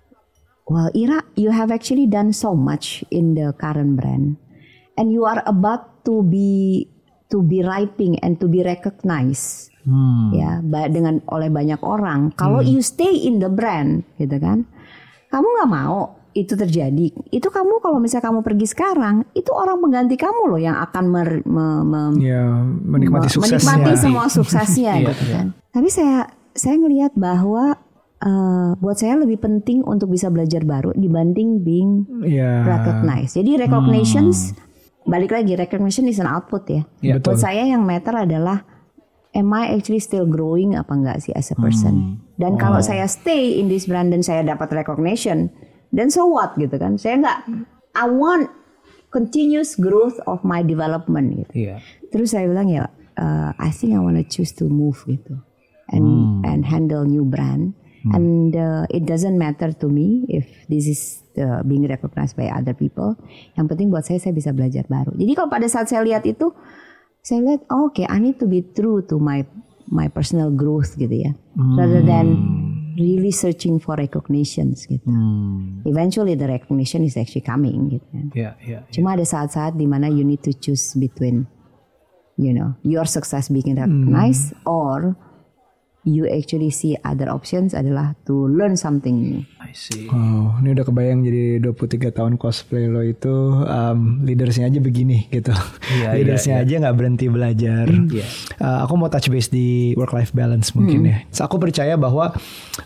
well, Ira, you have actually done so much in the current brand, and you are about to be to be ripening and to be recognized, hmm. ya, dengan oleh banyak orang. Kalau hmm. you stay in the brand, gitu kan, kamu nggak mau itu terjadi. Itu kamu kalau misalnya kamu pergi sekarang, itu orang pengganti kamu loh yang akan mer, me, me, ya, menikmati me, suksesnya, menikmati semua suksesnya, gitu kan. Tapi saya saya ngelihat bahwa Uh, buat saya lebih penting untuk bisa belajar baru dibanding being yeah. recognized. Jadi recognitions, hmm. balik lagi, recognition is an output ya. Yeah, buat betul. Saya yang matter adalah am I actually still growing apa enggak sih as a person. Hmm. Dan oh. kalau saya stay in this brand dan saya dapat recognition, then so what gitu kan. Saya enggak, I want continuous growth of my development gitu. Yeah. Terus saya bilang ya, uh, I think I want to choose to move gitu. And, hmm. and handle new brand. Hmm. And uh, it doesn't matter to me if this is uh, being recognized by other people. Yang penting buat saya, saya bisa belajar baru. Jadi kalau pada saat saya lihat itu, saya lihat, oh, oke, okay, I need to be true to my my personal growth gitu ya, hmm. rather than really searching for recognitions gitu. Hmm. Eventually the recognition is actually coming gitu kan. Yeah, yeah, yeah. Cuma ada saat-saat di mana you need to choose between, you know, your success being recognized hmm. or you actually see other options adalah to learn something new. I see. Oh, ini udah kebayang jadi dua puluh tiga tahun cosplay lo itu um, leadersnya aja begini gitu. Yeah, leadersnya yeah, yeah. aja nggak berhenti belajar. Mm, yeah. uh, aku mau touch base di work life balance mungkin mm. ya. So, aku percaya bahwa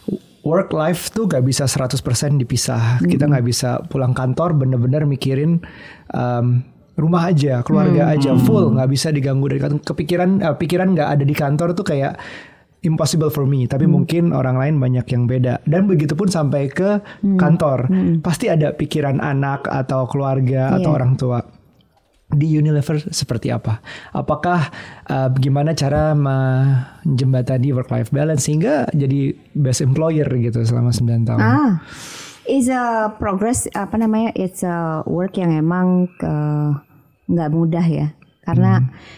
work life tuh gak bisa seratus persen dipisah. Mm. Kita gak bisa pulang kantor bener-bener mikirin um, rumah aja, keluarga mm. aja full, nggak bisa diganggu dari kantor. Kepikiran, uh, pikiran nggak ada di kantor tuh kayak impossible for me, tapi hmm. mungkin orang lain banyak yang beda. Dan begitu pun sampai ke hmm. kantor, hmm. pasti ada pikiran anak atau keluarga yeah. atau orang tua. Di Unilever seperti apa? Apakah uh, gimana cara menjembatani work life balance sehingga jadi best employer gitu selama sembilan tahun? Ah, it's a progress, apa namanya? It's a work yang emang nggak uh, mudah ya, karena hmm.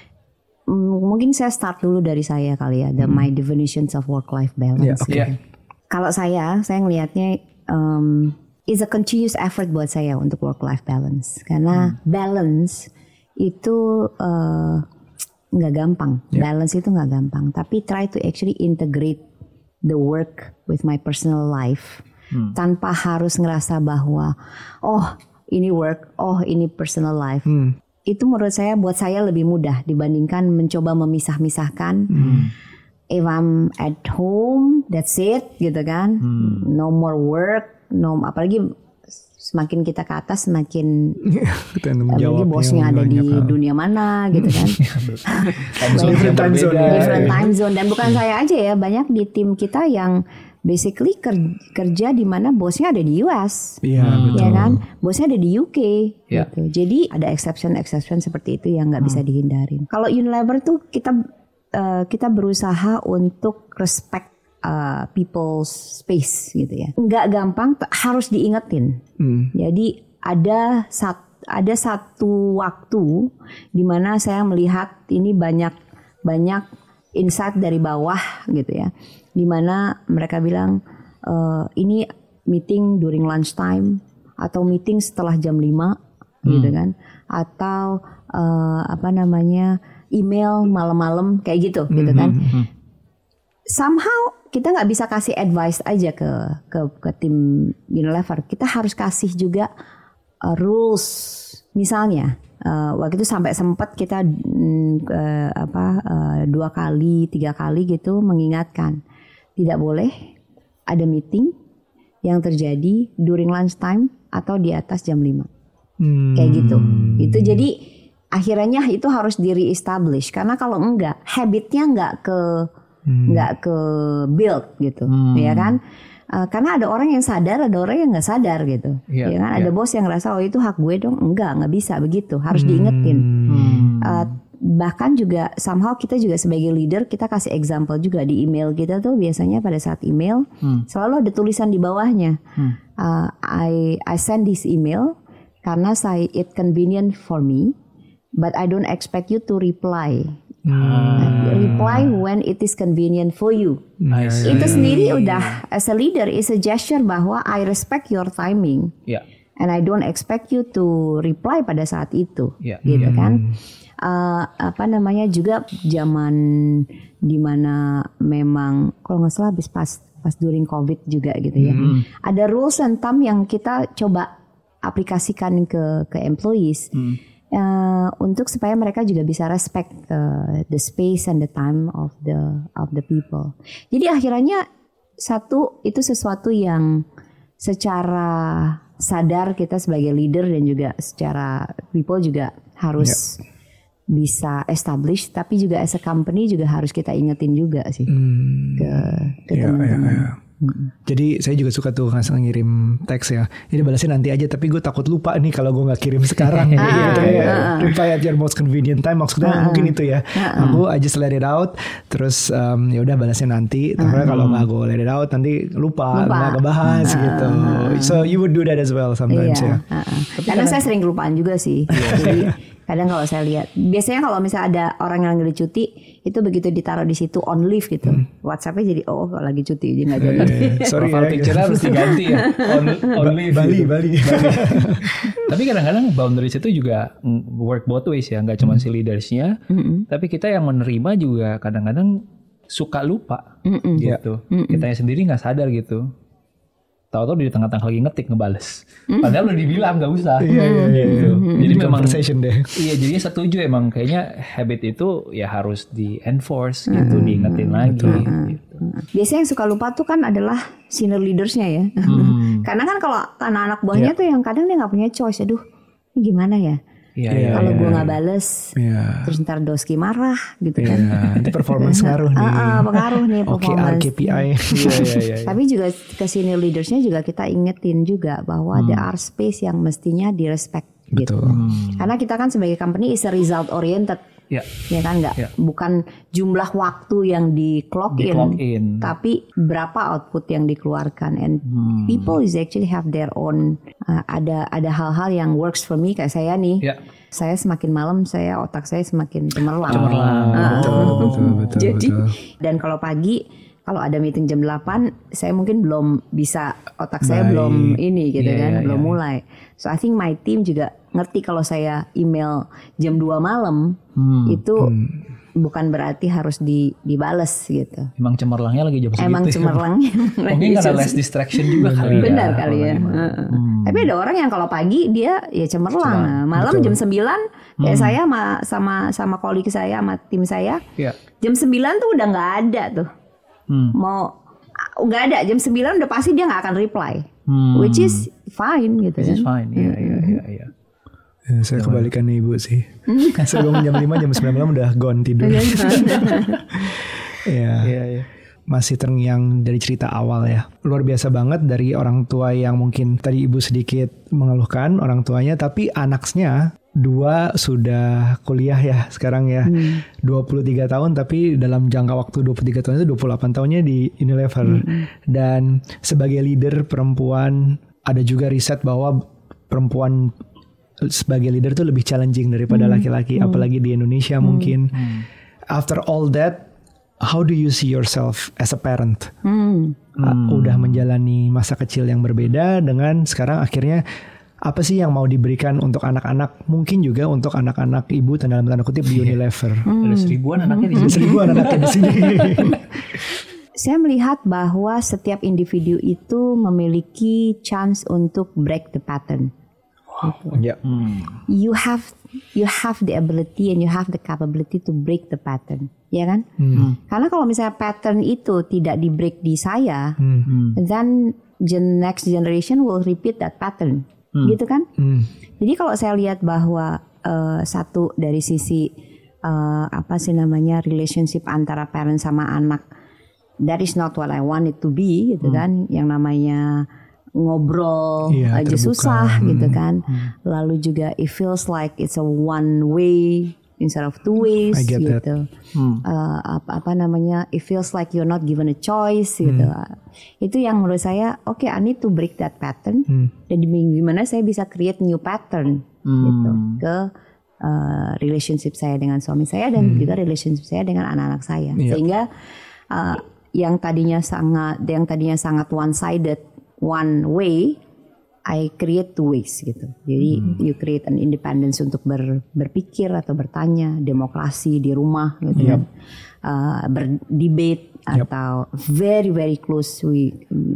mungkin saya start dulu dari saya kali ya, the hmm. my definitions of work-life balance. Yeah, okay. gitu. Kalau saya, saya ngelihatnya um, is a continuous effort buat saya untuk work-life balance, karena hmm. balance itu nggak uh, gampang. Yeah. Balance itu nggak gampang, tapi try to actually integrate the work with my personal life hmm. tanpa harus ngerasa bahwa oh ini work, oh ini personal life. Hmm. Itu menurut saya, buat saya lebih mudah dibandingkan mencoba memisah-misahkan. Hmm. If I'm at home, that's it, gitu kan. Hmm. No more work, no, apalagi semakin kita ke atas semakin apalagi bosnya ada di hal. Dunia mana, gitu kan. Different time zone, different time zone. Dan bukan saya aja ya, banyak di tim kita yang basically kerja di mana bosnya ada di U S, iya, hmm. betul. ya kan, bosnya ada di U K, ya. gitu. Jadi ada exception-exception seperti itu yang nggak hmm. bisa dihindarin. Kalau Unilever tuh kita uh, kita berusaha untuk respect uh, people's space, gitu ya. Nggak gampang, harus diingetin. Hmm. Jadi ada sat, ada satu waktu di mana saya melihat ini banyak banyak insight dari bawah, gitu ya. Di mana mereka bilang e, ini meeting during lunch time atau meeting setelah jam lima hmm. gitu kan, atau e, apa namanya email malam-malam kayak gitu, hmm. gitu kan. Hmm. Somehow kita nggak bisa kasih advice aja ke ke ke tim Unilever, kita harus kasih juga uh, rules. Misalnya uh, waktu itu sampai sempat kita uh, apa uh, dua kali tiga kali gitu mengingatkan, tidak boleh ada meeting yang terjadi during lunch time atau di atas jam lima. Hmm. Kayak gitu. Itu jadi akhirnya itu harus di re-establish, karena kalau enggak habitnya enggak ke hmm. enggak ke build gitu. Hmm. Ya kan? Uh, karena ada orang yang sadar, ada orang yang nggak sadar gitu. Yeah, ya kan? yeah. Ada bos yang ngerasa oh itu hak gue dong, enggak, nggak bisa begitu, harus diingetin. Hmm. Uh, bahkan juga somehow kita juga sebagai leader kita kasih example juga di email kita tuh biasanya pada saat email hmm. selalu ada tulisan di bawahnya. Hmm. Uh, I I send this email karena saya it convenient for me, but I don't expect you to reply. Hmm. Reply when it is convenient for you. Nice. Itu sendiri udah as a leader is a gesture bahwa I respect your timing. Yeah. And I don't expect you to reply pada saat itu. Yeah. Gitu Yeah. kan. Uh, apa namanya juga zaman dimana memang kalau nggak salah habis pas pas during COVID juga gitu ya. Hmm. Ada rules and thumb yang kita coba aplikasikan ke ke employees. Hmm. Uh, untuk supaya mereka juga bisa respect uh, the space and the time of the of the people. Jadi akhirnya satu itu sesuatu yang secara sadar kita sebagai leader dan juga secara people juga harus yeah. bisa establish, tapi juga as a company juga harus kita ingetin juga sih hmm. ke ke yeah, teman-teman. Yeah, yeah. Mm-hmm. Jadi saya juga suka tuh ngirim teks ya. Ini balasnya nanti aja, tapi gue takut lupa nih kalau gue nggak kirim sekarang. gitu ya. Reply at your most convenient time. Maksudnya uh, mungkin itu ya. Uh, aku I just let it out. Terus um, ya udah balasnya nanti. Terus uh, kalau nggak gue let it out nanti lupa, nggak kebahas uh, gitu. Uh, so you would do that as well sometimes iya, ya. Uh, uh. Karena saya sering kelupaan juga sih. Jadi kadang kalau saya lihat, biasanya kalau misalnya ada orang yang lagi cuti, itu begitu ditaruh di situ on leave gitu, hmm. WhatsAppnya jadi oh kalau lagi cuti jadi nggak jadi. Sorry profile ya, picture harus diganti ya. On, on leave. Bali, gitu. Bali. Bali. Tapi kadang-kadang boundaries itu juga work both ways ya, nggak cuma hmm. si leadersnya, hmm. tapi kita yang menerima juga kadang-kadang suka lupa hmm. gitu. Hmm. Kitanya sendiri nggak sadar gitu. Tahu-tahu di tengah-tengah lagi ngetik ngebales. Padahal udah dibilang nggak usah. Iya, iya, iya. Gitu. Jadi memang deh. Iya, jadi setuju emang kayaknya habit itu ya harus di enforce gitu, hmm. diingetin lagi. Gitu. Biasanya yang suka lupa tuh kan adalah senior leadersnya ya. Hmm. Karena kan kalau anak-anak buahnya yeah. tuh yang kadang dia nggak punya choice. Aduh, ini gimana ya? Yeah, yeah, kalau yeah, gue yeah. nggak bales, yeah. terus ntar Doski marah, gitu yeah. kan? Itu performance ngaruh nih. Uh, uh, pengaruh nih performance. O K R, K P I. yeah, yeah, yeah. Tapi juga ke senior leadersnya juga kita ingetin juga bahwa hmm. there are space yang mestinya di respect. Gitu. Hmm. Karena kita kan sebagai company is a result oriented. Ya, ya kan nggak, ya. Bukan jumlah waktu yang di clock, di in, clock in, tapi berapa output yang dikeluarkan. And hmm. people is actually have their own. Uh, ada ada hal-hal yang works for me kayak saya nih. Ya. Saya semakin malam, saya otak saya semakin cemerlang. Cemerlang. Uh, betul, betul, betul, Jadi betul. Dan kalau pagi, kalau ada meeting jam delapan, saya mungkin belum bisa, otak saya Baik. belum ini gitu yeah, kan, yeah, belum yeah. mulai. So I think my team juga ngerti kalau saya email jam dua malam hmm, itu hmm. bukan berarti harus di, dibales gitu. Emang cemerlangnya lagi jam segitu. Emang cemerlangnya. Mungkin karena less distraction juga kali ya. Benar kali ya. Hmm. Tapi ada orang yang kalau pagi dia ya cemerlang. Nah, malam betul. jam sembilan hmm. kayak saya sama sama sama kolik saya sama tim saya. Yeah. Jam sembilan tuh udah nggak ada tuh. Hmm. Mau nggak ada jam sembilan udah pasti dia nggak akan reply. Hmm. Which is fine gitu. Which kan. is fine. Iya iya iya iya. Ya, saya kebalikan nih ibu sih. Saya bangun jam lima, jam sembilan malam udah gone tidur. Iya. Iya, iya. Masih terngiang dari cerita awal ya. Luar biasa banget dari orang tua yang mungkin tadi ibu sedikit mengeluhkan orang tuanya, tapi anaknya dua sudah kuliah ya sekarang ya. Hmm. dua puluh tiga tahun tapi dalam jangka waktu dua puluh tiga tahun itu dua puluh delapan tahunnya di Unilever. Hmm. Dan sebagai leader perempuan, ada juga riset bahwa perempuan sebagai leader tuh lebih challenging daripada hmm. laki-laki, hmm. apalagi di Indonesia hmm. mungkin. Hmm. After all that, how do you see yourself as a parent? Hmm. Uh, udah menjalani masa kecil yang berbeda dengan sekarang akhirnya apa sih yang mau diberikan untuk anak-anak, mungkin juga untuk anak-anak ibu dalam tanda kutip di Unilever. Hmm. Ada seribuan anaknya di sini. Seribuan anaknya di sini. Saya melihat bahwa setiap individu itu memiliki chance untuk break the pattern. Gitu. Yeah. Hmm. You have you have the ability and you have the capability to break the pattern, ya kan? Hmm. Karena kalau misalnya pattern itu tidak di break di saya, hmm. then the next generation will repeat that pattern, hmm. gitu kan? Hmm. Jadi kalau saya lihat bahwa uh, satu dari sisi uh, apa sih namanya relationship antara parent sama anak that is not what I want it to be gitu hmm. kan, yang namanya ngobrol yeah, aja terbuka. susah hmm. gitu kan, hmm. lalu juga it feels like it's a one way instead of two ways gitu. Hmm. Uh, apa apa namanya, it feels like you're not given a choice hmm. gitu. Itu yang menurut saya, oke, okay, I need to break that pattern. Hmm. Dan gimana saya bisa create new pattern hmm. gitu ke uh, relationship saya dengan suami saya dan hmm. juga relationship saya dengan anak-anak saya. Yep. Sehingga uh, yang tadinya sangat yang tadinya sangat one sided, one way, I create two ways gitu. Jadi hmm. you create an independence untuk ber, berpikir atau bertanya, demokrasi di rumah gitu yep. kan, uh, berdebate yep. atau very very close, we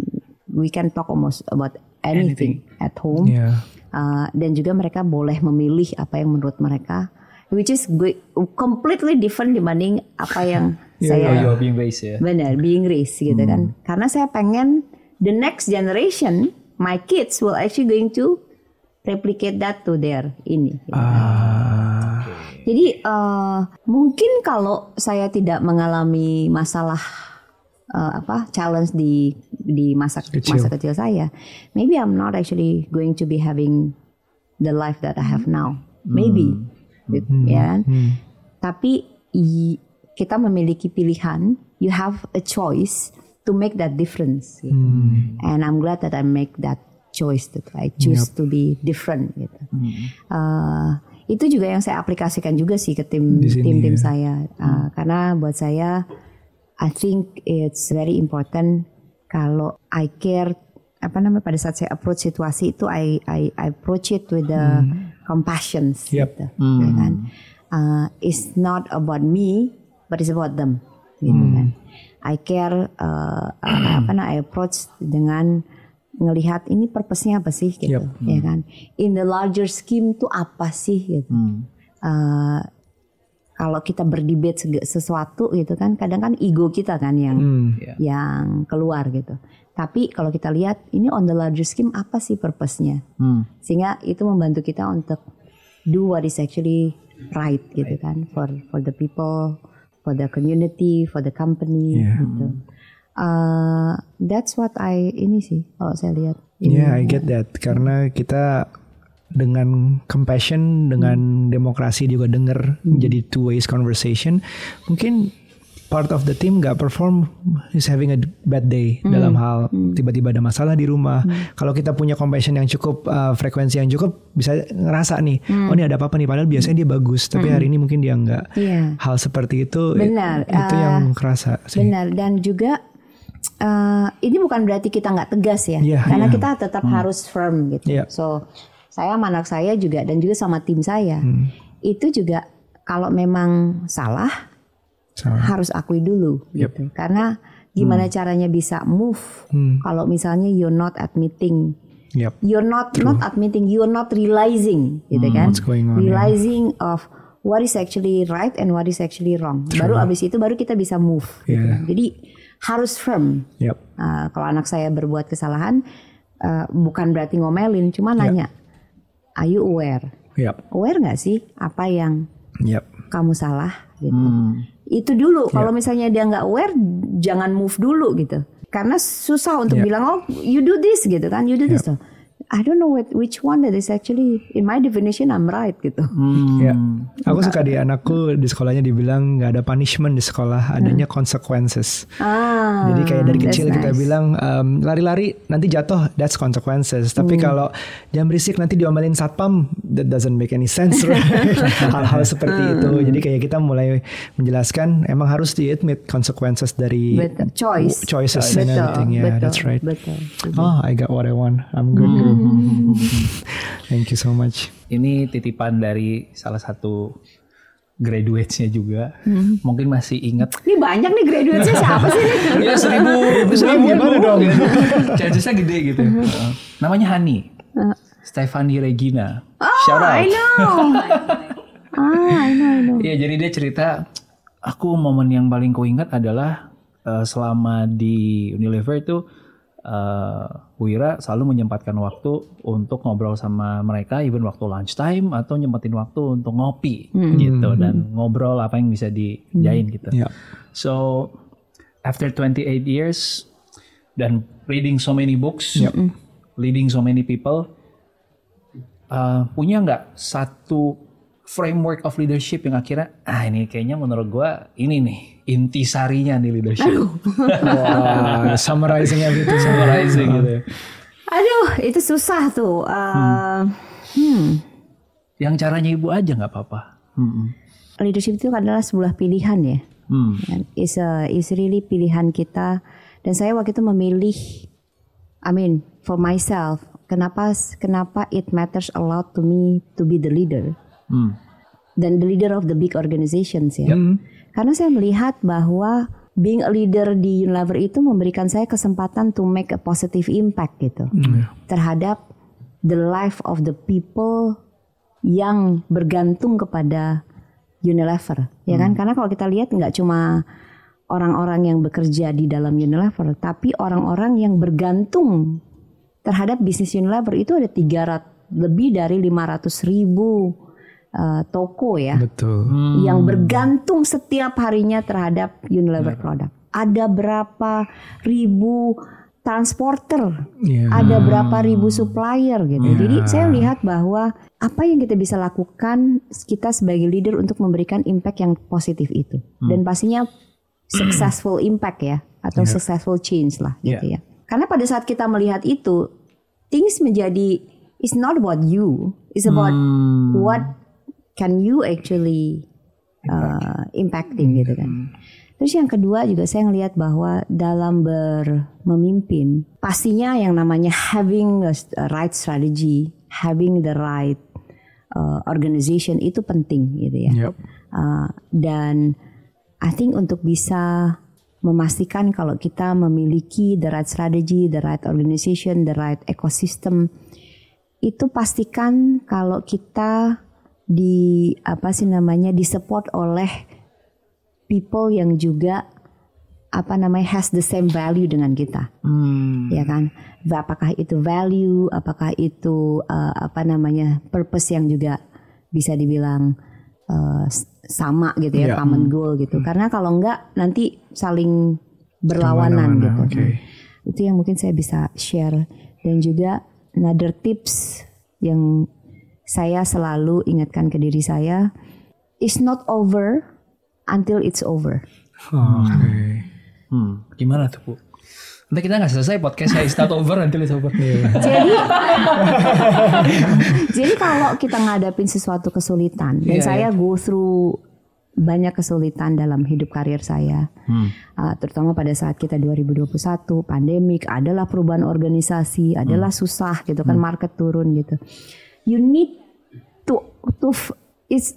we can talk almost about anything, anything. at home. Yeah. Uh, dan juga mereka boleh memilih apa yang menurut mereka, which is completely different dibanding apa yang yeah, saya yeah, being raised ya. Benar, being raised gitu hmm. kan. Karena saya pengen the next generation, my kids will actually going to replicate that to their ini. Gitu. Ah. Okay. Jadi uh, mungkin kalau saya tidak mengalami masalah uh, apa challenge di di masa kecil. masa kecil saya, maybe I'm not actually going to be having the life that I have now. Maybe, hmm. gitu, hmm. ya kan. Hmm. Tapi i, kita memiliki pilihan. You have a choice to make that difference, gitu. hmm. and I'm glad that I make that choice, that I choose yep. to be different, gitu. Hmm. Uh, itu juga yang saya aplikasikan juga sih ke tim tim tim ya. saya, uh, hmm. karena buat saya, I think it's very important kalau I care, apa namanya, pada saat saya approach situasi itu, I I, I approach it with the hmm. compassion, yep. gitu, hmm. ya kan? Uh, it's not about me, but it's about them, gitu hmm. kan? I care, uh, apa nah, I approach dengan ngelihat ini purpose-nya apa sih gitu, yep. ya kan? In the larger scheme tuh apa sih gitu? Hmm. Uh, kalau kita berdebat sesuatu gitu kan, kadang kan ego kita kan yang hmm. yang keluar gitu. Tapi kalau kita lihat ini on the larger scheme apa sih purpose-nya? Hmm. Sehingga itu membantu kita untuk do what is actually right gitu kan, for for the people, for the community, for the company, yeah. gitu. Uh, that's what I ini sih kalau saya lihat. Yeah, I get that. Karena kita dengan compassion, dengan hmm. demokrasi juga dengar, hmm. jadi two ways conversation. Mungkin part of the team gak perform, is having a bad day hmm. dalam hal hmm. tiba-tiba ada masalah di rumah. Hmm. Kalau kita punya compassion yang cukup, uh, frekuensi yang cukup, bisa ngerasa nih, hmm. oh ini ada apa-apa nih, padahal biasanya dia bagus, tapi hmm. hari ini mungkin dia enggak. Yeah. Hal seperti itu, benar. Itu uh, yang kerasa sih. Benar, dan juga uh, ini bukan berarti kita nggak tegas ya, yeah, karena yeah. kita tetap hmm. harus firm gitu. Yeah. So saya sama anak saya juga, dan juga sama tim saya, hmm. itu juga kalau memang salah, Salah. harus akui dulu yep. gitu. Karena gimana hmm. caranya bisa move hmm. kalau misalnya you're not admitting, yep. you're not True. not admitting, you're not realizing gitu hmm, kan, on, realizing yeah. of what is actually right and what is actually wrong. True. Baru abis itu baru kita bisa move. Yeah. Gitu. Jadi harus firm. Yep. Uh, kalau anak saya berbuat kesalahan, uh, bukan berarti ngomelin, cuma yep. nanya, are you aware? Yep. Aware nggak sih apa yang yep. kamu salah gitu? Hmm. Itu dulu. Kalau yeah. misalnya dia nggak aware, jangan move dulu gitu. Karena susah untuk yeah. bilang, oh you do this gitu kan, you do yeah. this. So, I don't know what, which one that is actually in my definition I'm right gitu. Hmm. Ya, aku suka di anakku di sekolahnya dibilang nggak ada punishment di sekolah, adanya hmm. consequences. Ah, jadi kayak dari kecil nice. kita bilang um, lari-lari nanti jatuh, that's consequences. Tapi hmm. kalau jam berisik nanti diomelin satpam, that doesn't make any sense. Right? Hal-hal seperti hmm. itu. Jadi kayak kita mulai menjelaskan emang harus di admit consequences dari betul. choice, choices betul. and everything. Yeah, betul. that's right. Betul. Oh, I got what I want. I'm good. Hmm. Thank you so much. Ini titipan dari salah satu graduates-nya juga. Hmm. Mungkin masih ingat. Ini banyak nih graduates-nya, siapa sih ini? Iya seribu, seribu gimana dong? Chances-nya gede gitu. Uh, namanya Hani, uh. Stephanie Regina. Oh, shout out. I know. ah, I know, I know. Iya, jadi dia cerita, aku momen yang paling kuingat adalah uh, selama di Unilever itu. Uh, Wira selalu menyempatkan waktu untuk ngobrol sama mereka, even waktu lunchtime atau nyempetin waktu untuk ngopi hmm. gitu dan ngobrol apa yang bisa dikerjain hmm. gitu. Yeah. So after twenty-eight years dan reading so many books, yep. leading so many people, uh, punya nggak satu framework of leadership yang akhirnya, ah ini kayaknya menurut gue ini nih intisarinya nih leadership. Wow, summarizing everything, summarizing gitu. Aduh, itu susah tuh. Uh, hmm. Hmm. Yang caranya ibu aja nggak apa-apa. Hmm. Leadership itu adalah sebuah pilihan ya. Hmm. Is a, is really pilihan kita. Dan saya waktu itu memilih, I mean for myself, kenapa kenapa it matters a lot to me to be the leader, hmm. dan the leader of the big organizations ya. Yep. Karena saya melihat bahwa being a leader di Unilever itu memberikan saya kesempatan to make a positive impact gitu hmm. terhadap the life of the people yang bergantung kepada Unilever, ya kan? Hmm. Karena kalau kita lihat nggak cuma orang-orang yang bekerja di dalam Unilever, tapi orang-orang yang bergantung terhadap bisnis Unilever itu ada tiga ratus lebih dari lima ratus ribu uh, toko ya, betul. Hmm. Yang bergantung setiap harinya terhadap Unilever yeah. produk. Ada berapa ribu transporter, yeah. ada berapa ribu supplier gitu. Yeah. Jadi saya lihat bahwa apa yang kita bisa lakukan kita sebagai leader untuk memberikan impact yang positif itu, hmm. dan pastinya successful impact ya, atau yeah. successful change lah gitu yeah. ya. Karena pada saat kita melihat itu, things menjadi it's not about you, it's about hmm. what can you actually uh, impacting hmm. gitu kan. Terus yang kedua juga saya ngelihat bahwa dalam bermemimpin, pastinya yang namanya having a right strategy, having the right uh, organization itu penting gitu ya. Yep. Uh, dan I think untuk bisa memastikan kalau kita memiliki the right strategy, the right organization, the right ecosystem, itu pastikan kalau kita di apa sih namanya disupport oleh people yang juga apa namanya has the same value dengan kita, hmm. ya kan? Apakah itu value, apakah itu uh, apa namanya purpose yang juga bisa dibilang uh, sama gitu ya, yeah. common goal gitu. Hmm. Karena kalau enggak nanti saling berlawanan gitu. Okay. Nah, itu yang mungkin saya bisa share. Dan juga another tips yang saya selalu ingatkan ke diri saya, it's not over until it's over. Oh, Oke. Okay. Hmm. Gimana tuh Bu? Nanti kita nggak selesai podcast saya start over until it's over. Jadi, jadi kalau kita ngadapin sesuatu kesulitan, dan yeah, saya yeah. go through banyak kesulitan dalam hidup karir saya, hmm. uh, terutama pada saat kita dua ribu dua puluh satu pandemik, adalah perubahan organisasi, adalah hmm. susah gitu kan, hmm. market turun gitu. You need to to is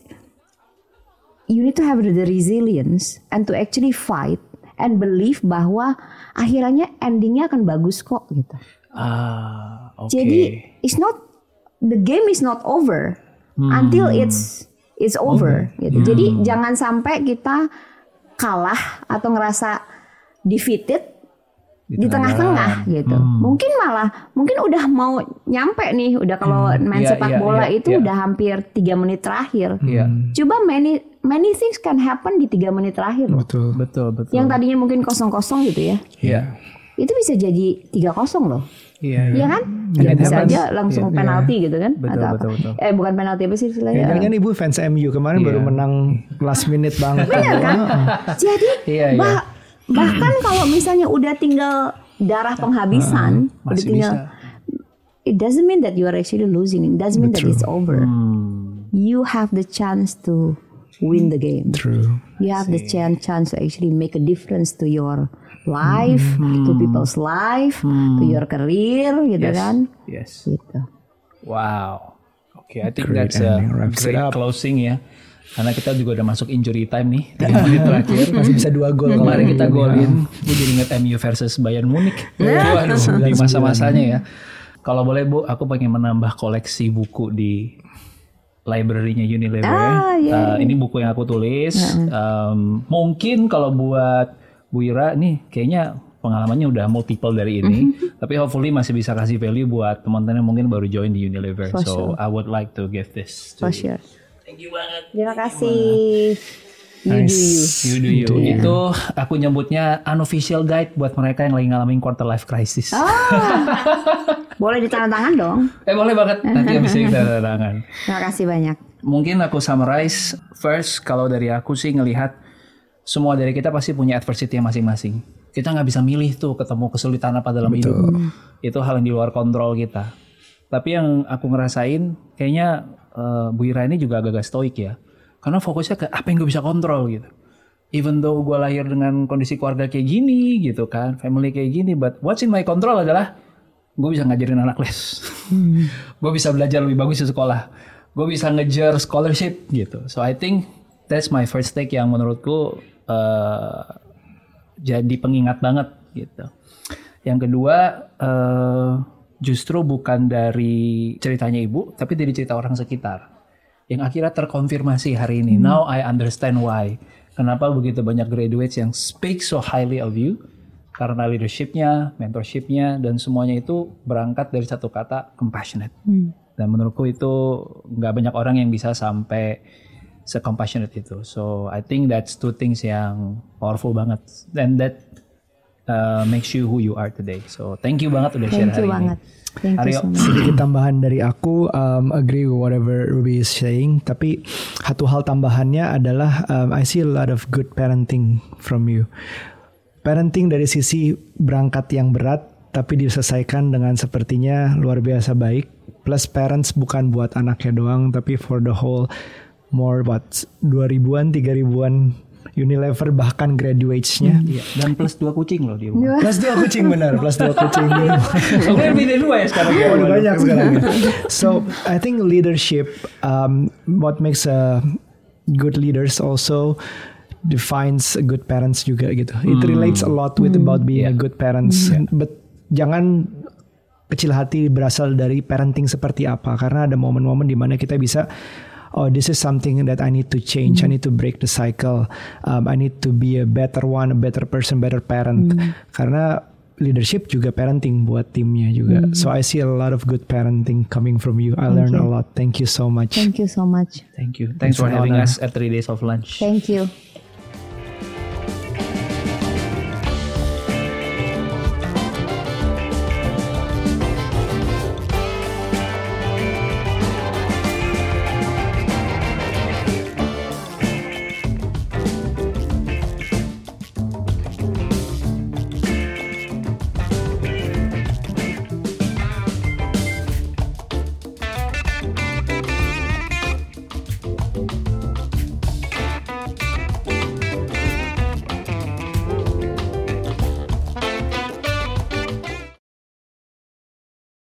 you need to have the resilience and to actually fight and believe bahwa akhirnya endingnya akan bagus kok gitu. Ah, oke. Okay. Jadi it's not the game is not over hmm. until it's it's over okay. gitu. Hmm. Jadi jangan sampai kita kalah atau ngerasa defeated di tengah-tengah gitu. Hmm. Mungkin malah mungkin udah mau nyampe nih, udah kalau hmm. main yeah, sepak yeah, bola yeah, itu yeah. udah hampir tiga menit terakhir. Yeah. Coba many many things can happen di tiga menit terakhir loh. Betul, betul, betul. Yang tadinya mungkin kosong-kosong gitu ya. Iya. Yeah. Itu bisa jadi tiga kosong loh. Iya. Iya kan? Ya bisa aja langsung yeah, penalti yeah. gitu kan? Betul, atau betul, betul. Eh bukan penalti apa sih istilahnya? Ya, kan Ibu fans M U kemarin yeah. baru menang last minute banget. Benar kan? Jadi yeah, bah, yeah. bahkan kalau misalnya udah tinggal darah penghabisan, uh, udah tinggal, bisa. It doesn't mean that you are actually losing. It doesn't mean True. that it's over. Hmm. You have the chance to win the game. True. You have See. the chance chance to actually make a difference to your life, hmm. to people's life, hmm. to your career, gitu yes. kan? Yes. Gitu. Wow. Oke, okay, I think great that's a great closing ya. Karena kita juga udah masuk injury time nih, tiga menit terakhir. Masih bisa dua gol. Kemarin kita golin, gue jadi inget M U versus Bayern Munich. Waduh, di masa-masanya ya. Kalau boleh Bu, aku pengen menambah koleksi buku di library-nya Unilever. Ah, yeah. uh, ini buku yang aku tulis. Um, mungkin kalau buat Bu Ira nih, kayaknya pengalamannya udah multiple dari ini. Mm-hmm. Tapi hopefully masih bisa kasih value buat teman-teman yang mungkin baru join di Unilever. For so sure. I would like to give this to For sure. Thank you banget. Terima kasih. You do you. You do you. Itu aku nyebutnya unofficial guide buat mereka yang lagi ngalamin quarter life crisis. Oh, boleh ditandatangan dong. Eh boleh banget. Nanti habis ini kita tanda tangan. Terima kasih banyak. Mungkin aku summarize first, kalau dari aku sih ngelihat semua dari kita pasti punya adversity masing-masing. Kita nggak bisa milih tuh ketemu kesulitan apa dalam Betul. hidup. Itu hal yang di luar kontrol kita. Tapi yang aku ngerasain kayaknya uh, Bu Ira ini juga agak-agak stoik ya. Karena fokusnya ke apa yang gue bisa kontrol gitu. Even though gue lahir dengan kondisi keluarga kayak gini gitu kan, family kayak gini, but what's in my control adalah gue bisa ngajarin anak les. Hmm. Gue bisa belajar lebih bagus di sekolah. Gue bisa ngejar scholarship gitu. So I think that's my first take yang menurutku uh, jadi pengingat banget gitu. Yang kedua uh, justru bukan dari ceritanya ibu, tapi dari cerita orang sekitar yang akhirnya terkonfirmasi hari ini. Hmm. Now I understand why. Kenapa begitu banyak graduates yang speak so highly of you? Karena leadershipnya, mentorshipnya, dan semuanya itu berangkat dari satu kata compassionate. Hmm. Dan menurutku itu nggak banyak orang yang bisa sampai se-compassionate itu. So I think that's two things yang powerful banget. And that uh, makes you who you are today. So thank you banget udah share hari ini. Banget. Thank you so much. Sedikit tambahan dari aku, um, agree with whatever Ruby is saying. Tapi satu hal tambahannya adalah um, I see a lot of good parenting from you. Parenting dari sisi berangkat yang berat, tapi diselesaikan dengan sepertinya luar biasa baik. Plus parents bukan buat anaknya doang, tapi for the whole more what dua ribuan, tiga ribuan Unilever bahkan graduates-nya. Hmm, iya. Dan plus dua kucing loh di rumah. Plus dua kucing benar, plus dua kucing. Oke, lebih dari dua ya sekarang. Oh, udah banyak sekarang. So I think leadership, um, what makes a good leaders also defines a good parents juga gitu. It relates a lot with about being yeah. a good parents. Yeah. But jangan kecil hati berasal dari parenting seperti apa, karena ada momen-momen di mana kita bisa, oh, this is something that I need to change. Mm. I need to break the cycle. Um, I need to be a better one, a better person, better parent. Mm. Karena leadership juga parenting buat timnya juga. Mm. So I see a lot of good parenting coming from you. I Thank learned you. a lot. Thank you so much. Thank you so much. Thank you. Thanks, Thanks for having honor. us at three days of lunch. Thank you.